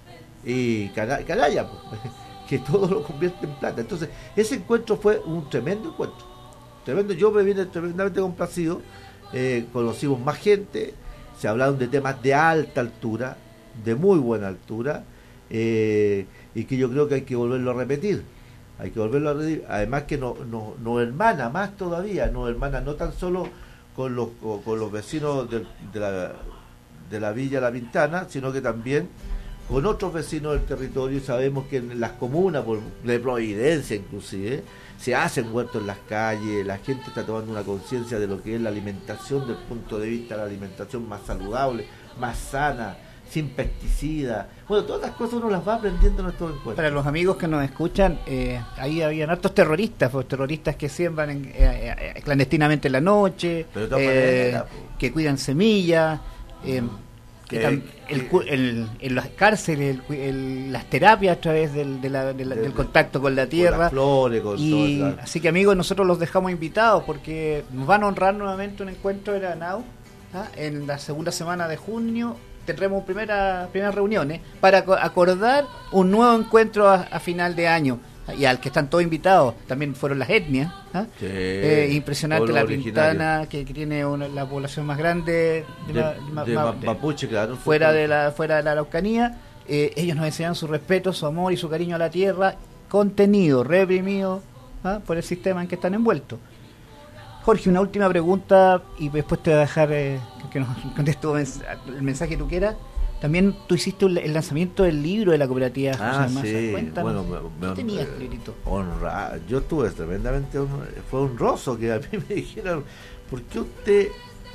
y canalla, pues, que todo lo convierte en plata. Entonces, ese encuentro fue un tremendo encuentro. Tremendo, yo me vine tremendamente complacido. Eh, conocimos más gente, se hablaron de temas de alta altura, de muy buena altura, eh, y que yo creo que hay que volverlo a repetir, hay que volverlo a repetir, además que nos no, no hermana más todavía, nos hermana no tan solo con los, con, con los vecinos de, de, la, de la Villa La Pintana, sino que también con otros vecinos del territorio. Sabemos que en las comunas, por de Providencia inclusive, se hacen huertos en las calles, la gente está tomando una conciencia de lo que es la alimentación desde el punto de vista de la alimentación más saludable, más sana, sin pesticidas. Bueno, todas las cosas uno las va aprendiendo en estos encuentros. Para los amigos que nos escuchan, eh, ahí habían hartos terroristas, pues, terroristas que siembran en, eh, eh, clandestinamente en la noche, Pero de todas eh, maneras, que cuidan semillas, eh, que, que tam- el, que, el, en las cárceles, el, el, las terapias a través del, de la, de la, de, del contacto con la tierra. Con las flores, con y todo, claro. Así que, amigos, nosotros los dejamos invitados porque nos van a honrar nuevamente un encuentro de la ANAU, ¿ah? En la segunda semana de junio. Tendremos primera, primeras reuniones para acordar un nuevo encuentro a, a final de año, y al que están todos invitados. También fueron las etnias, ¿ah? Sí, eh, impresionante La Pintana, que, que tiene una, la población más grande de, de, la, ma, de, ma, de Mapuche, claro, fuera de la fuera de la Araucanía. Eh, ellos nos enseñan su respeto, su amor y su cariño a la tierra, contenido reprimido, ¿ah? por el sistema en que están envueltos. Jorge, una última pregunta y después te voy a dejar eh, que nos contestes el mensaje que tú quieras. También tú hiciste el lanzamiento del libro de la cooperativa ah, José Massa. Sí. Cuéntanos, bueno, me, me, ¿qué tenías, librito? Honra, yo estuve tremendamente honra, fue honroso que a mí me dijeran, ¿por qué usted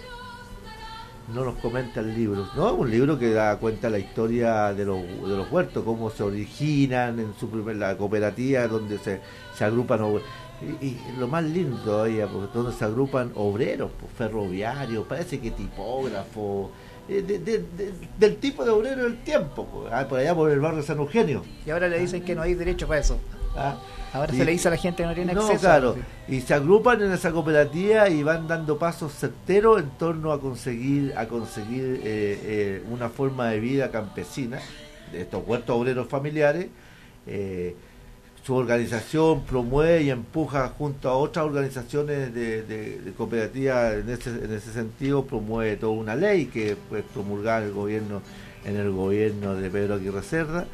no nos comenta el libro? No, un libro que da cuenta la historia de los, de los huertos, cómo se originan en su primer, la cooperativa, donde se, se agrupan. Y, y lo más lindo todavía, porque donde se agrupan obreros, pues, ferroviarios, parece que tipógrafos, eh, de, de, de, del tipo de obrero del tiempo, pues, ah, por allá por el barrio San Eugenio. Y ahora le dicen que no hay derecho para eso. Ah, ahora y, se le dice a la gente que no tiene no, acceso. Claro, y se agrupan en esa cooperativa y van dando pasos certeros en torno a conseguir a conseguir eh, eh, una forma de vida campesina, de estos huertos obreros familiares. eh, Su organización promueve y empuja junto a otras organizaciones de, de, de cooperativas en ese, en ese sentido, promueve toda una ley que pues promulgar el gobierno en el gobierno de Pedro Aguirre Cerda,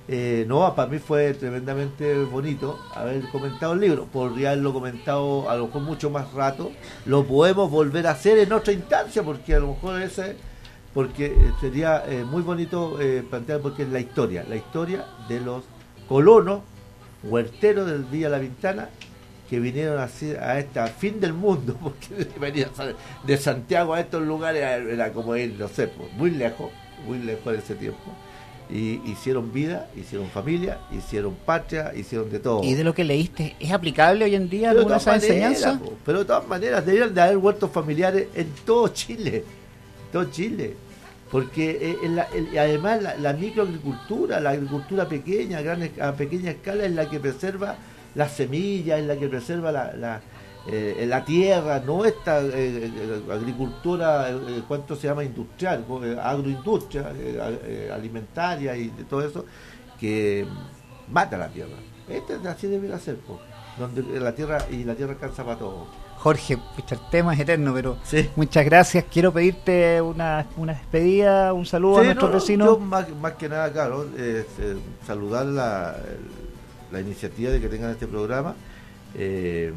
Eh, no, para mí fue tremendamente bonito haber comentado el libro. Podría haberlo comentado a lo mejor mucho más rato. Lo podemos volver a hacer en otra instancia, porque a lo mejor ese, porque sería eh, muy bonito eh, plantear, porque es la historia, la historia de los colonos huerteros del Villa La Pintana, que vinieron así a este a fin del mundo, porque venían de Santiago a estos lugares, era como ir, no sé, muy lejos, muy lejos de ese tiempo, y hicieron vida, hicieron familia, hicieron patria, hicieron de todo. ¿Y de lo que leíste, es aplicable hoy en día Pero alguna de todas esa enseñanza? maneras, po, pero de todas maneras, deberían de haber huertos familiares en todo Chile, todo Chile. Porque eh, en la, en, además la, la microagricultura, la agricultura pequeña, a, gran, a pequeña escala, es la que preserva las semillas, es la que preserva la, la, eh, la tierra, no esta eh, agricultura, eh, ¿cuánto se llama? Industrial, eh, agroindustria, eh, eh, alimentaria y de todo eso, que mata la tierra. Este, así debería ser, po, donde la tierra, y la tierra alcanza para todo. Jorge, el tema es eterno, pero sí. Muchas gracias. Quiero pedirte una, una despedida, un saludo sí, a nuestros no, vecinos. Yo más, más que nada, claro, eh, eh, saludar la, la iniciativa de que tengan este programa eh,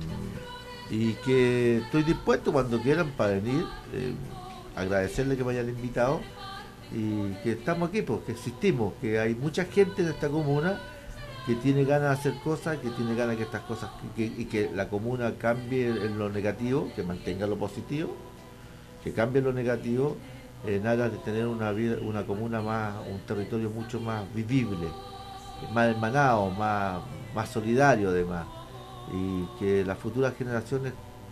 y que estoy dispuesto cuando quieran para venir, eh, agradecerle que me hayan invitado y que estamos aquí, porque existimos, que hay mucha gente en esta comuna que tiene ganas de hacer cosas, que tiene ganas que estas cosas, que, y que la comuna cambie en lo negativo, que mantenga lo positivo, que cambie lo negativo, en aras de tener una vida, una comuna más, un territorio mucho más vivible, más hermanado, más, más solidario además, y que las futuras generaciones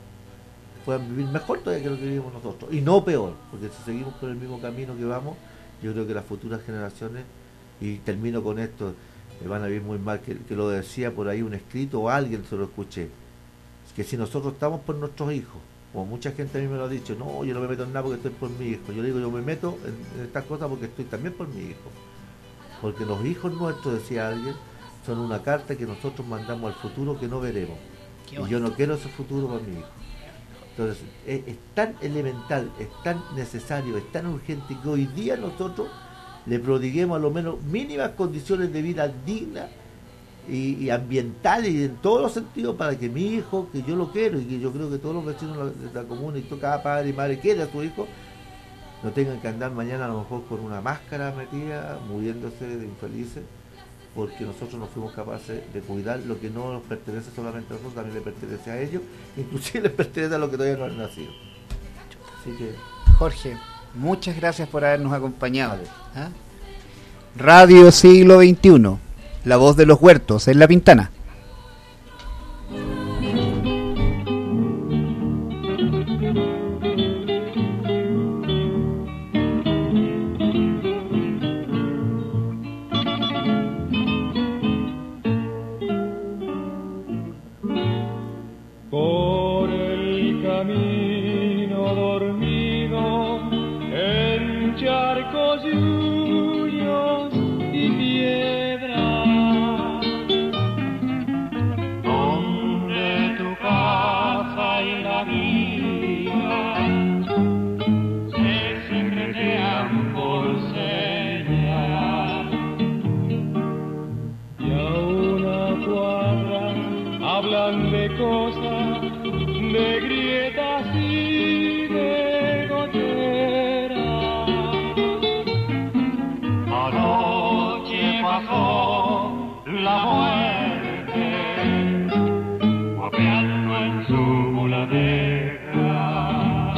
puedan vivir mejor todavía que lo que vivimos nosotros, y no peor, porque si seguimos por el mismo camino que vamos, yo creo que las futuras generaciones, y termino con esto, me van a vivir muy mal, que, que lo decía por ahí un escrito o alguien se lo escuché, que si nosotros estamos por nuestros hijos, como mucha gente a mí me lo ha dicho, no, yo no me meto en nada porque estoy por mi hijo, yo le digo, yo me meto en, en estas cosas porque estoy también por mi hijo, porque los hijos nuestros, decía alguien, son una carta que nosotros mandamos al futuro que no veremos, y yo no quiero ese futuro para mi hijo. Entonces es, es tan elemental, es tan necesario, es tan urgente que hoy día nosotros le prodiguemos a lo menos mínimas condiciones de vida dignas y, y ambientales y en todos los sentidos para que mi hijo, que yo lo quiero y que yo creo que todos los vecinos de la, la comuna y todo, cada padre y madre quiere a su hijo, no tengan que andar mañana a lo mejor con una máscara metida, muriéndose de infelices, porque nosotros no fuimos capaces de cuidar lo que no nos pertenece solamente a nosotros, también le pertenece a ellos, inclusive les pertenece a los que todavía no han nacido. Así que, Jorge, muchas gracias por habernos acompañado. Vale. ¿Ah? Radio Siglo veintiuno, la voz de los huertos en La Pintana. Por el camino dormido en charcos yuyos y piedras, donde tu casa y la mía se secretean por señas, y a una cuadra hablan de cosas, de grietas y de goteras. Anoche pasó la muerte, guapeando en su muladera.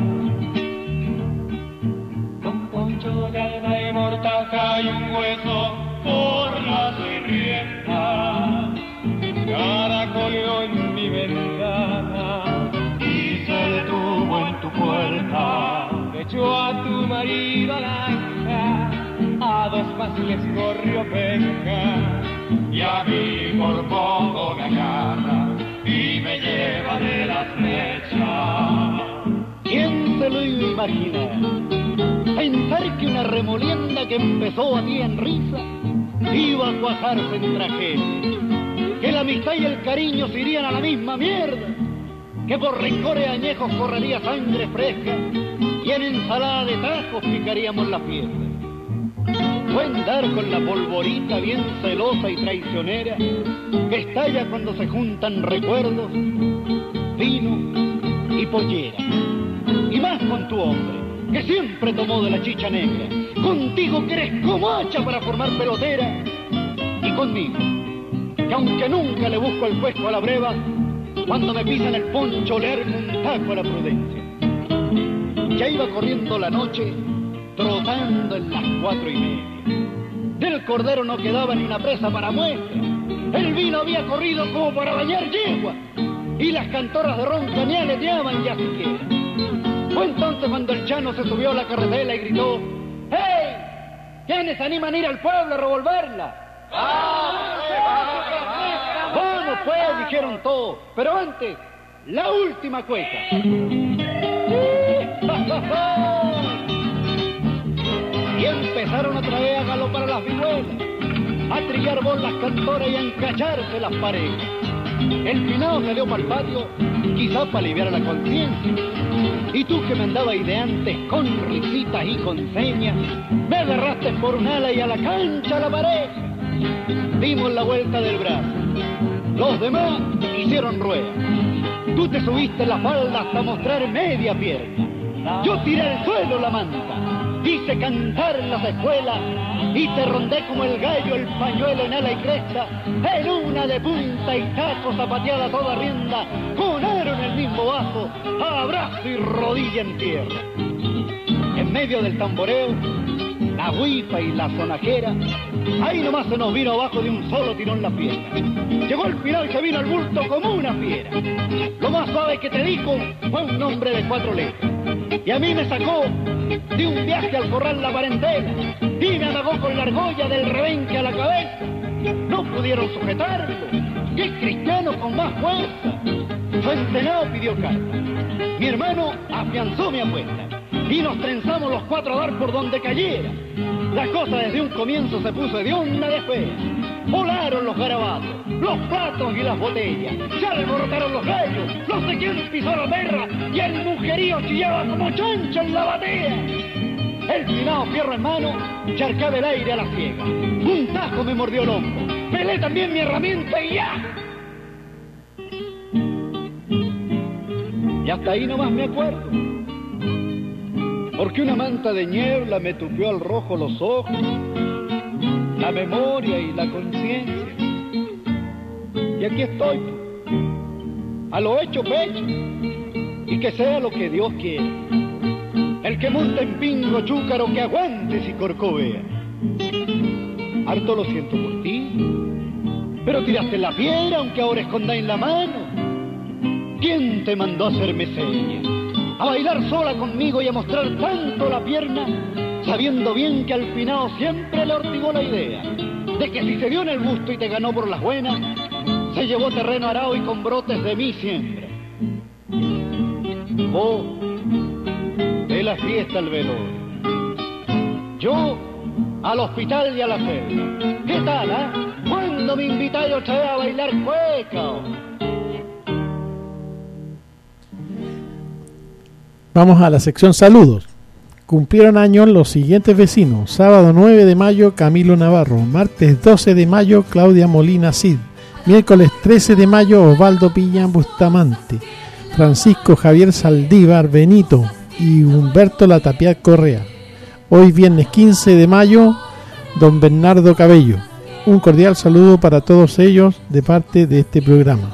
Con poncho de alba y mortaja y un hueso por la sirvienta, caracoleó en mi ventana y se detuvo en tu puerta. Echó a tu marido a la hija, a dos fáciles corrió penca, y a mí por poco me agarra y me lleva de las flechas. ¿Quién se lo iba a imaginar? Pensar que una remolienda que empezó a ti en risa iba a cuajarse en tragedia, que la amistad y el cariño se irían a la misma mierda, que por rencores añejos correría sangre fresca y en ensalada de tajos picaríamos la fiesta. Buen dar con la polvorita bien celosa y traicionera, que estalla cuando se juntan recuerdos, vino y pollera. Y más con tu hombre, que siempre tomó de la chicha negra. Contigo que eres como hacha para formar pelotera. Y conmigo, que aunque nunca le busco el cuesco a la breva, cuando me pisan el poncho le armo un taco a la prudencia. Ya iba corriendo la noche, trotando en las cuatro y media. Del cordero no quedaba ni una presa para muestra. El vino había corrido como para bañar yegua. Y las cantoras de ronca ni aleteaban ya siquiera. Fue entonces cuando el Chano se subió a la carretela y gritó: ¡Hey! ¿Quiénes animan a ir al pueblo a revolverla? Vamos pues, dijeron todos. Pero antes, la última cueca. Y empezaron otra vez a galopar a las vihuelas, a trillar bolas cantoras y a encacharse las parejas. El finado salió para el patio, quizá para aliviar la conciencia. Y tú que me andabas ideantes con risitas y con señas, me agarraste por un ala y a la cancha la pareja. Dimos la vuelta del brazo, los demás hicieron rueda. Tú te subiste la falda hasta mostrar media pierna. Yo tiré al suelo la manta, hice cantar en las escuelas y te rondé como el gallo el pañuelo en ala y cresta, en una de punta y taco zapateada toda rienda, con aro en el mismo bajo, abrazo y rodilla en tierra. En medio del tamboreo, la huipa y la sonajera, ahí nomás se nos vino abajo de un solo tirón la fiesta. Llegó el final y se vino al bulto como una fiera. Lo más suave que te dijo fue un nombre de cuatro letras. Y a mí me sacó de un viaje al corral la parentela y me amagó con la argolla del rebenque a la cabeza. No pudieron sujetarlo, y el cristiano con más fuerza. Su entenado pidió carta. Mi hermano afianzó mi apuesta y nos trenzamos los cuatro a dar por donde cayera. La cosa desde un comienzo se puso de onda de fea. Volaron los garabatos, los platos y las botellas. Se alborotaron los gallos, no sé quién pisó la perra y el mujerío chillaba como chancha en la batea. El finado fierro en mano charcaba el aire a la ciega. Un tajo me mordió el hombro, pelé también mi herramienta y ya. Y hasta ahí nomás me acuerdo, porque una manta de niebla me tupió al rojo los ojos, la memoria y la conciencia. Y aquí estoy, a lo hecho pecho, y que sea lo que Dios quiera. El que monta en pingo chúcaro que aguante si corcovea. Harto lo siento por ti, pero tiraste la piedra aunque ahora escondáis la mano. ¿Quién te mandó a hacerme señas? A bailar sola conmigo y a mostrar tanto la pierna, sabiendo bien que al finado siempre le ortigó la idea de que si se dio en el busto y te ganó por las buenas, se llevó terreno arado y con brotes de mi siembra. Vos, de la fiesta al velorio, yo al hospital y a la celda. ¿Qué tal, ah? ¿Eh? ¿Cuándo me invitáis otra vez a bailar cueca? Vamos a la sección saludos. Cumplieron años los siguientes vecinos: sábado nueve de mayo Camilo Navarro, martes doce de mayo Claudia Molina Cid, miércoles trece de mayo Osvaldo Pillán Bustamante, Francisco Javier Saldívar Benito y Humberto Latapiat Correa. Hoy viernes quince de mayo don Bernardo Cabello. Un cordial saludo para todos ellos de parte de este programa.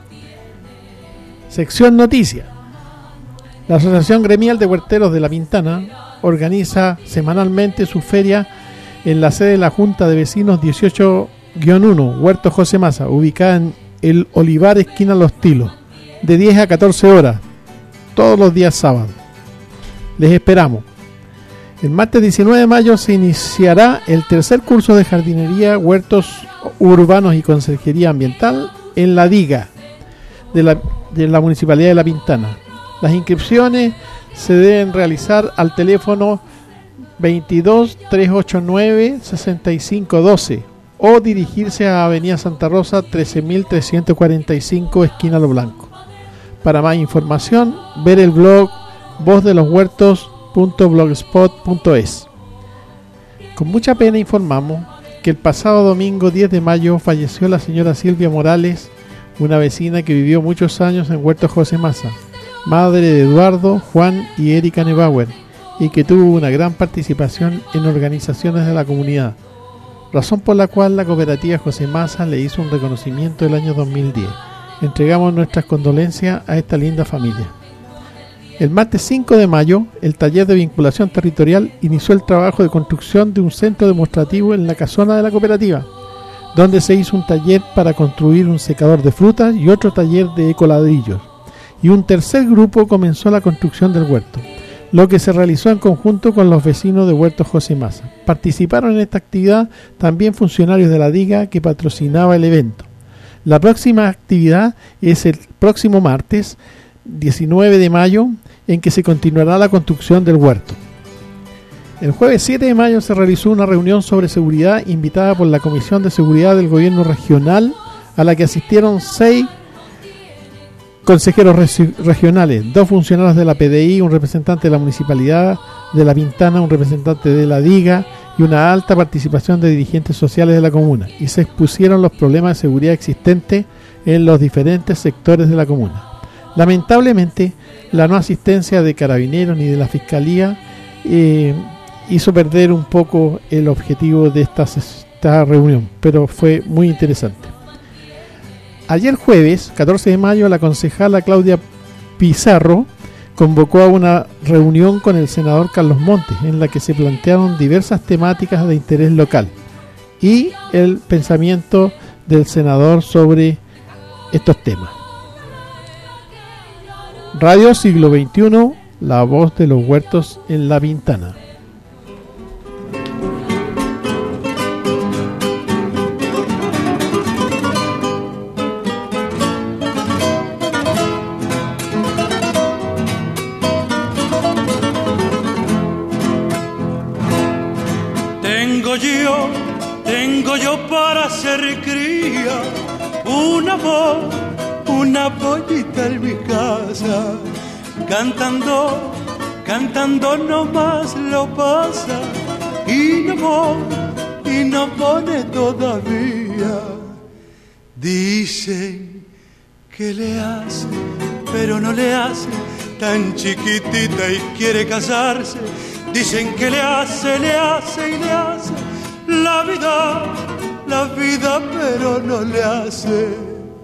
Sección noticias. La Asociación Gremial de Huerteros de La Pintana organiza semanalmente su feria en la sede de la Junta de Vecinos dieciocho guion uno, Huerto José Massa, ubicada en el Olivar, esquina Los Tilos, de diez a catorce horas, todos los días sábados. Les esperamos. El martes diecinueve de mayo se iniciará el tercer curso de jardinería, huertos urbanos y conserjería ambiental en La Diga de la, de la Municipalidad de La Pintana. Las inscripciones se deben realizar al teléfono veintidós, trescientos ochenta y nueve, sesenta y cinco doce o dirigirse a Avenida Santa Rosa trece mil trescientos cuarenta y cinco, esquina Lo Blanco. Para más información, ver el blog voz de los huertos punto blogspot punto es. Con mucha pena informamos que el pasado domingo diez de mayo falleció la señora Silvia Morales, una vecina que vivió muchos años en Huerto José Massa, madre de Eduardo, Juan y Erika Neubauer, y que tuvo una gran participación en organizaciones de la comunidad, razón por la cual la cooperativa José Massa le hizo un reconocimiento el año dos mil diez. Entregamos nuestras condolencias a esta linda familia. El martes cinco de mayo, el taller de vinculación territorial inició el trabajo de construcción de un centro demostrativo en la casona de la cooperativa, donde se hizo un taller para construir un secador de frutas y otro taller de ecoladrillos, y un tercer grupo comenzó la construcción del huerto, lo que se realizó en conjunto con los vecinos de Huerto José Massa. Participaron en esta actividad también funcionarios de la DIGA que patrocinaba el evento. La próxima actividad es el próximo martes diecinueve de mayo, en que se continuará la construcción del huerto. El jueves siete de mayo se realizó una reunión sobre seguridad invitada por la Comisión de Seguridad del Gobierno Regional, a la que asistieron seis consejeros regi- regionales, dos funcionarios de la P D I, un representante de la Municipalidad de La Pintana, un representante de la DIGA y una alta participación de dirigentes sociales de la comuna, y se expusieron los problemas de seguridad existentes en los diferentes sectores de la comuna. Lamentablemente, la no asistencia de Carabineros ni de la Fiscalía eh, hizo perder un poco el objetivo de esta, esta reunión, pero fue muy interesante. Ayer jueves, catorce de mayo, la concejala Claudia Pizarro convocó a una reunión con el senador Carlos Montes, en la que se plantearon diversas temáticas de interés local y el pensamiento del senador sobre estos temas. Radio Siglo veintiuno, la voz de los huertos en La Pintana. Tengo yo, tengo yo para ser cría un amor, una pollita en mi casa, cantando, cantando nomás lo pasa, y no pone, y no pone todavía. Dicen que le hace, pero no le hace, tan chiquitita y quiere casarse. Dicen que le hace, le hace y le hace la vida, la vida, pero no le hace.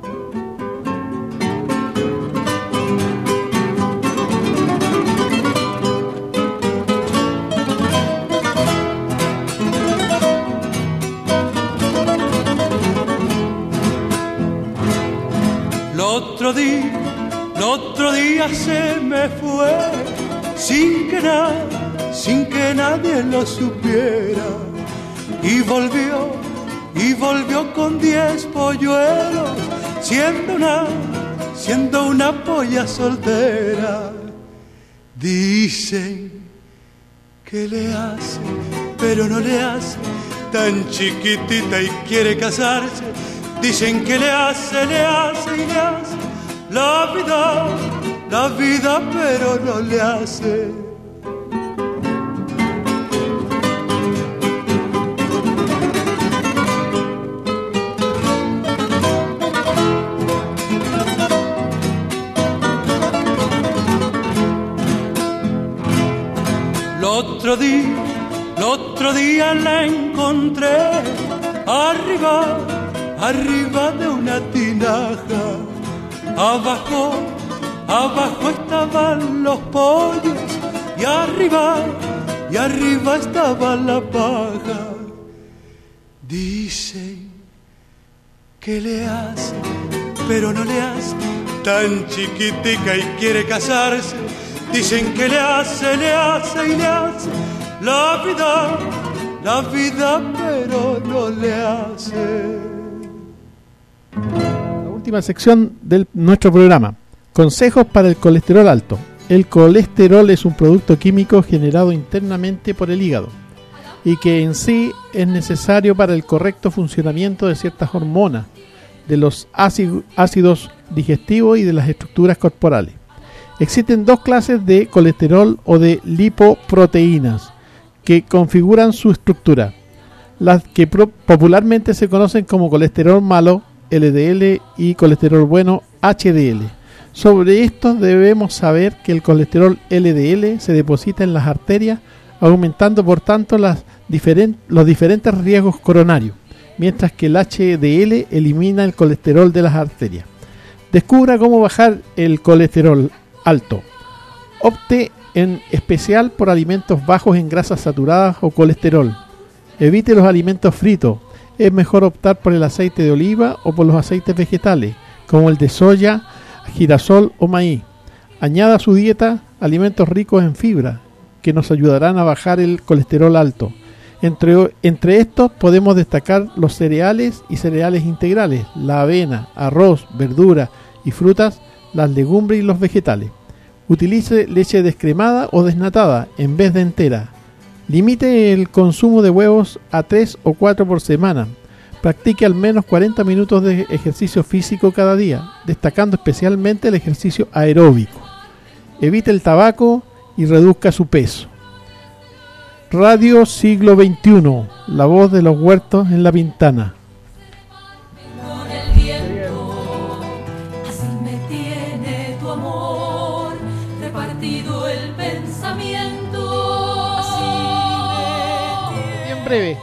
El otro día, el otro día se me fue sin que nada, sin que nadie lo supiera, y volvió, y volvió con diez polluelos, siendo una, siendo una polla soltera. Dicen que le hace, pero no le hace, tan chiquitita y quiere casarse. Dicen que le hace, le hace y le hace la vida, la vida, pero no le hace. El otro día, el otro día la encontré arriba, arriba de una tinaja. Abajo, abajo estaban los pollos y arriba, y arriba estaba la paja. Dicen que le hace, pero no le hace, tan chiquitica y quiere casarse. Dicen que le hace, le hace y le hace la vida, la vida, pero no le hace. La última sección de nuestro programa: consejos para el colesterol alto. El colesterol es un producto químico generado internamente por el hígado y que en sí es necesario para el correcto funcionamiento de ciertas hormonas, de los ácidos digestivos y de las estructuras corporales. Existen dos clases de colesterol o de lipoproteínas, que que configuran su estructura, las que pro- popularmente se conocen como colesterol malo, L D L, y colesterol bueno, H D L. Sobre esto debemos saber que el colesterol L D L se deposita en las arterias, aumentando por tanto las diferen- los diferentes riesgos coronarios, mientras que el H D L elimina el colesterol de las arterias. Descubra cómo bajar el colesterol alto. Opte en especial por alimentos bajos en grasas saturadas o colesterol. Evite los alimentos fritos. Es mejor optar por el aceite de oliva o por los aceites vegetales, como el de soya, girasol o maíz. Añada a su dieta alimentos ricos en fibra, que nos ayudarán a bajar el colesterol alto. Entre, entre estos podemos destacar los cereales y cereales integrales, la avena, arroz, verduras y frutas, las legumbres y los vegetales. Utilice leche descremada o desnatada en vez de entera. Limite el consumo de huevos a tres o cuatro por semana. Practique al menos cuarenta minutos de ejercicio físico cada día, destacando especialmente el ejercicio aeróbico. Evite el tabaco y reduzca su peso. Radio Siglo veintiuno, la voz de los huertos en La Pintana. Con el viento, así me tiene tu amor, repartido el pensamiento. Así me Bien breve.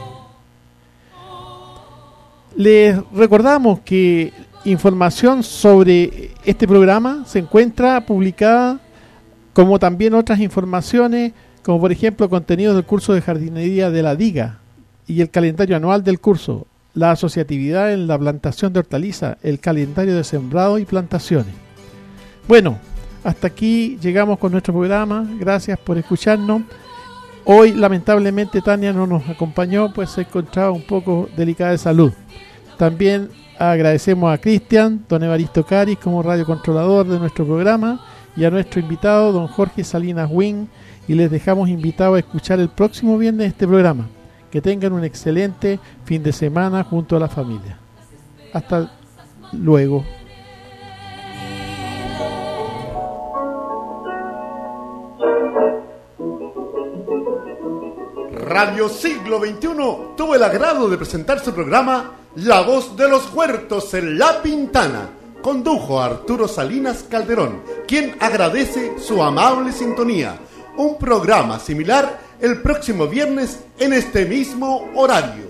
Les recordamos que información sobre este programa se encuentra publicada, como también otras informaciones, como por ejemplo contenidos del curso de jardinería de la DIGA y el calendario anual del curso, la asociatividad en la plantación de hortalizas, el calendario de sembrado y plantaciones. Bueno, hasta aquí llegamos con nuestro programa. Gracias por escucharnos. Hoy lamentablemente Tania no nos acompañó, pues se encontraba un poco delicada de salud. También agradecemos a Cristian, don Evaristo Caris como radiocontrolador de nuestro programa, y a nuestro invitado, don Jorge Salinas Wing, y les dejamos invitados a escuchar el próximo viernes este programa. Que tengan un excelente fin de semana junto a la familia. Hasta luego. Radio Siglo veintiuno tuvo el agrado de presentar su programa La Voz de los Huertos en La Pintana. Condujo a Arturo Salinas Calderón, quien agradece su amable sintonía. Un programa similar el próximo viernes en este mismo horario.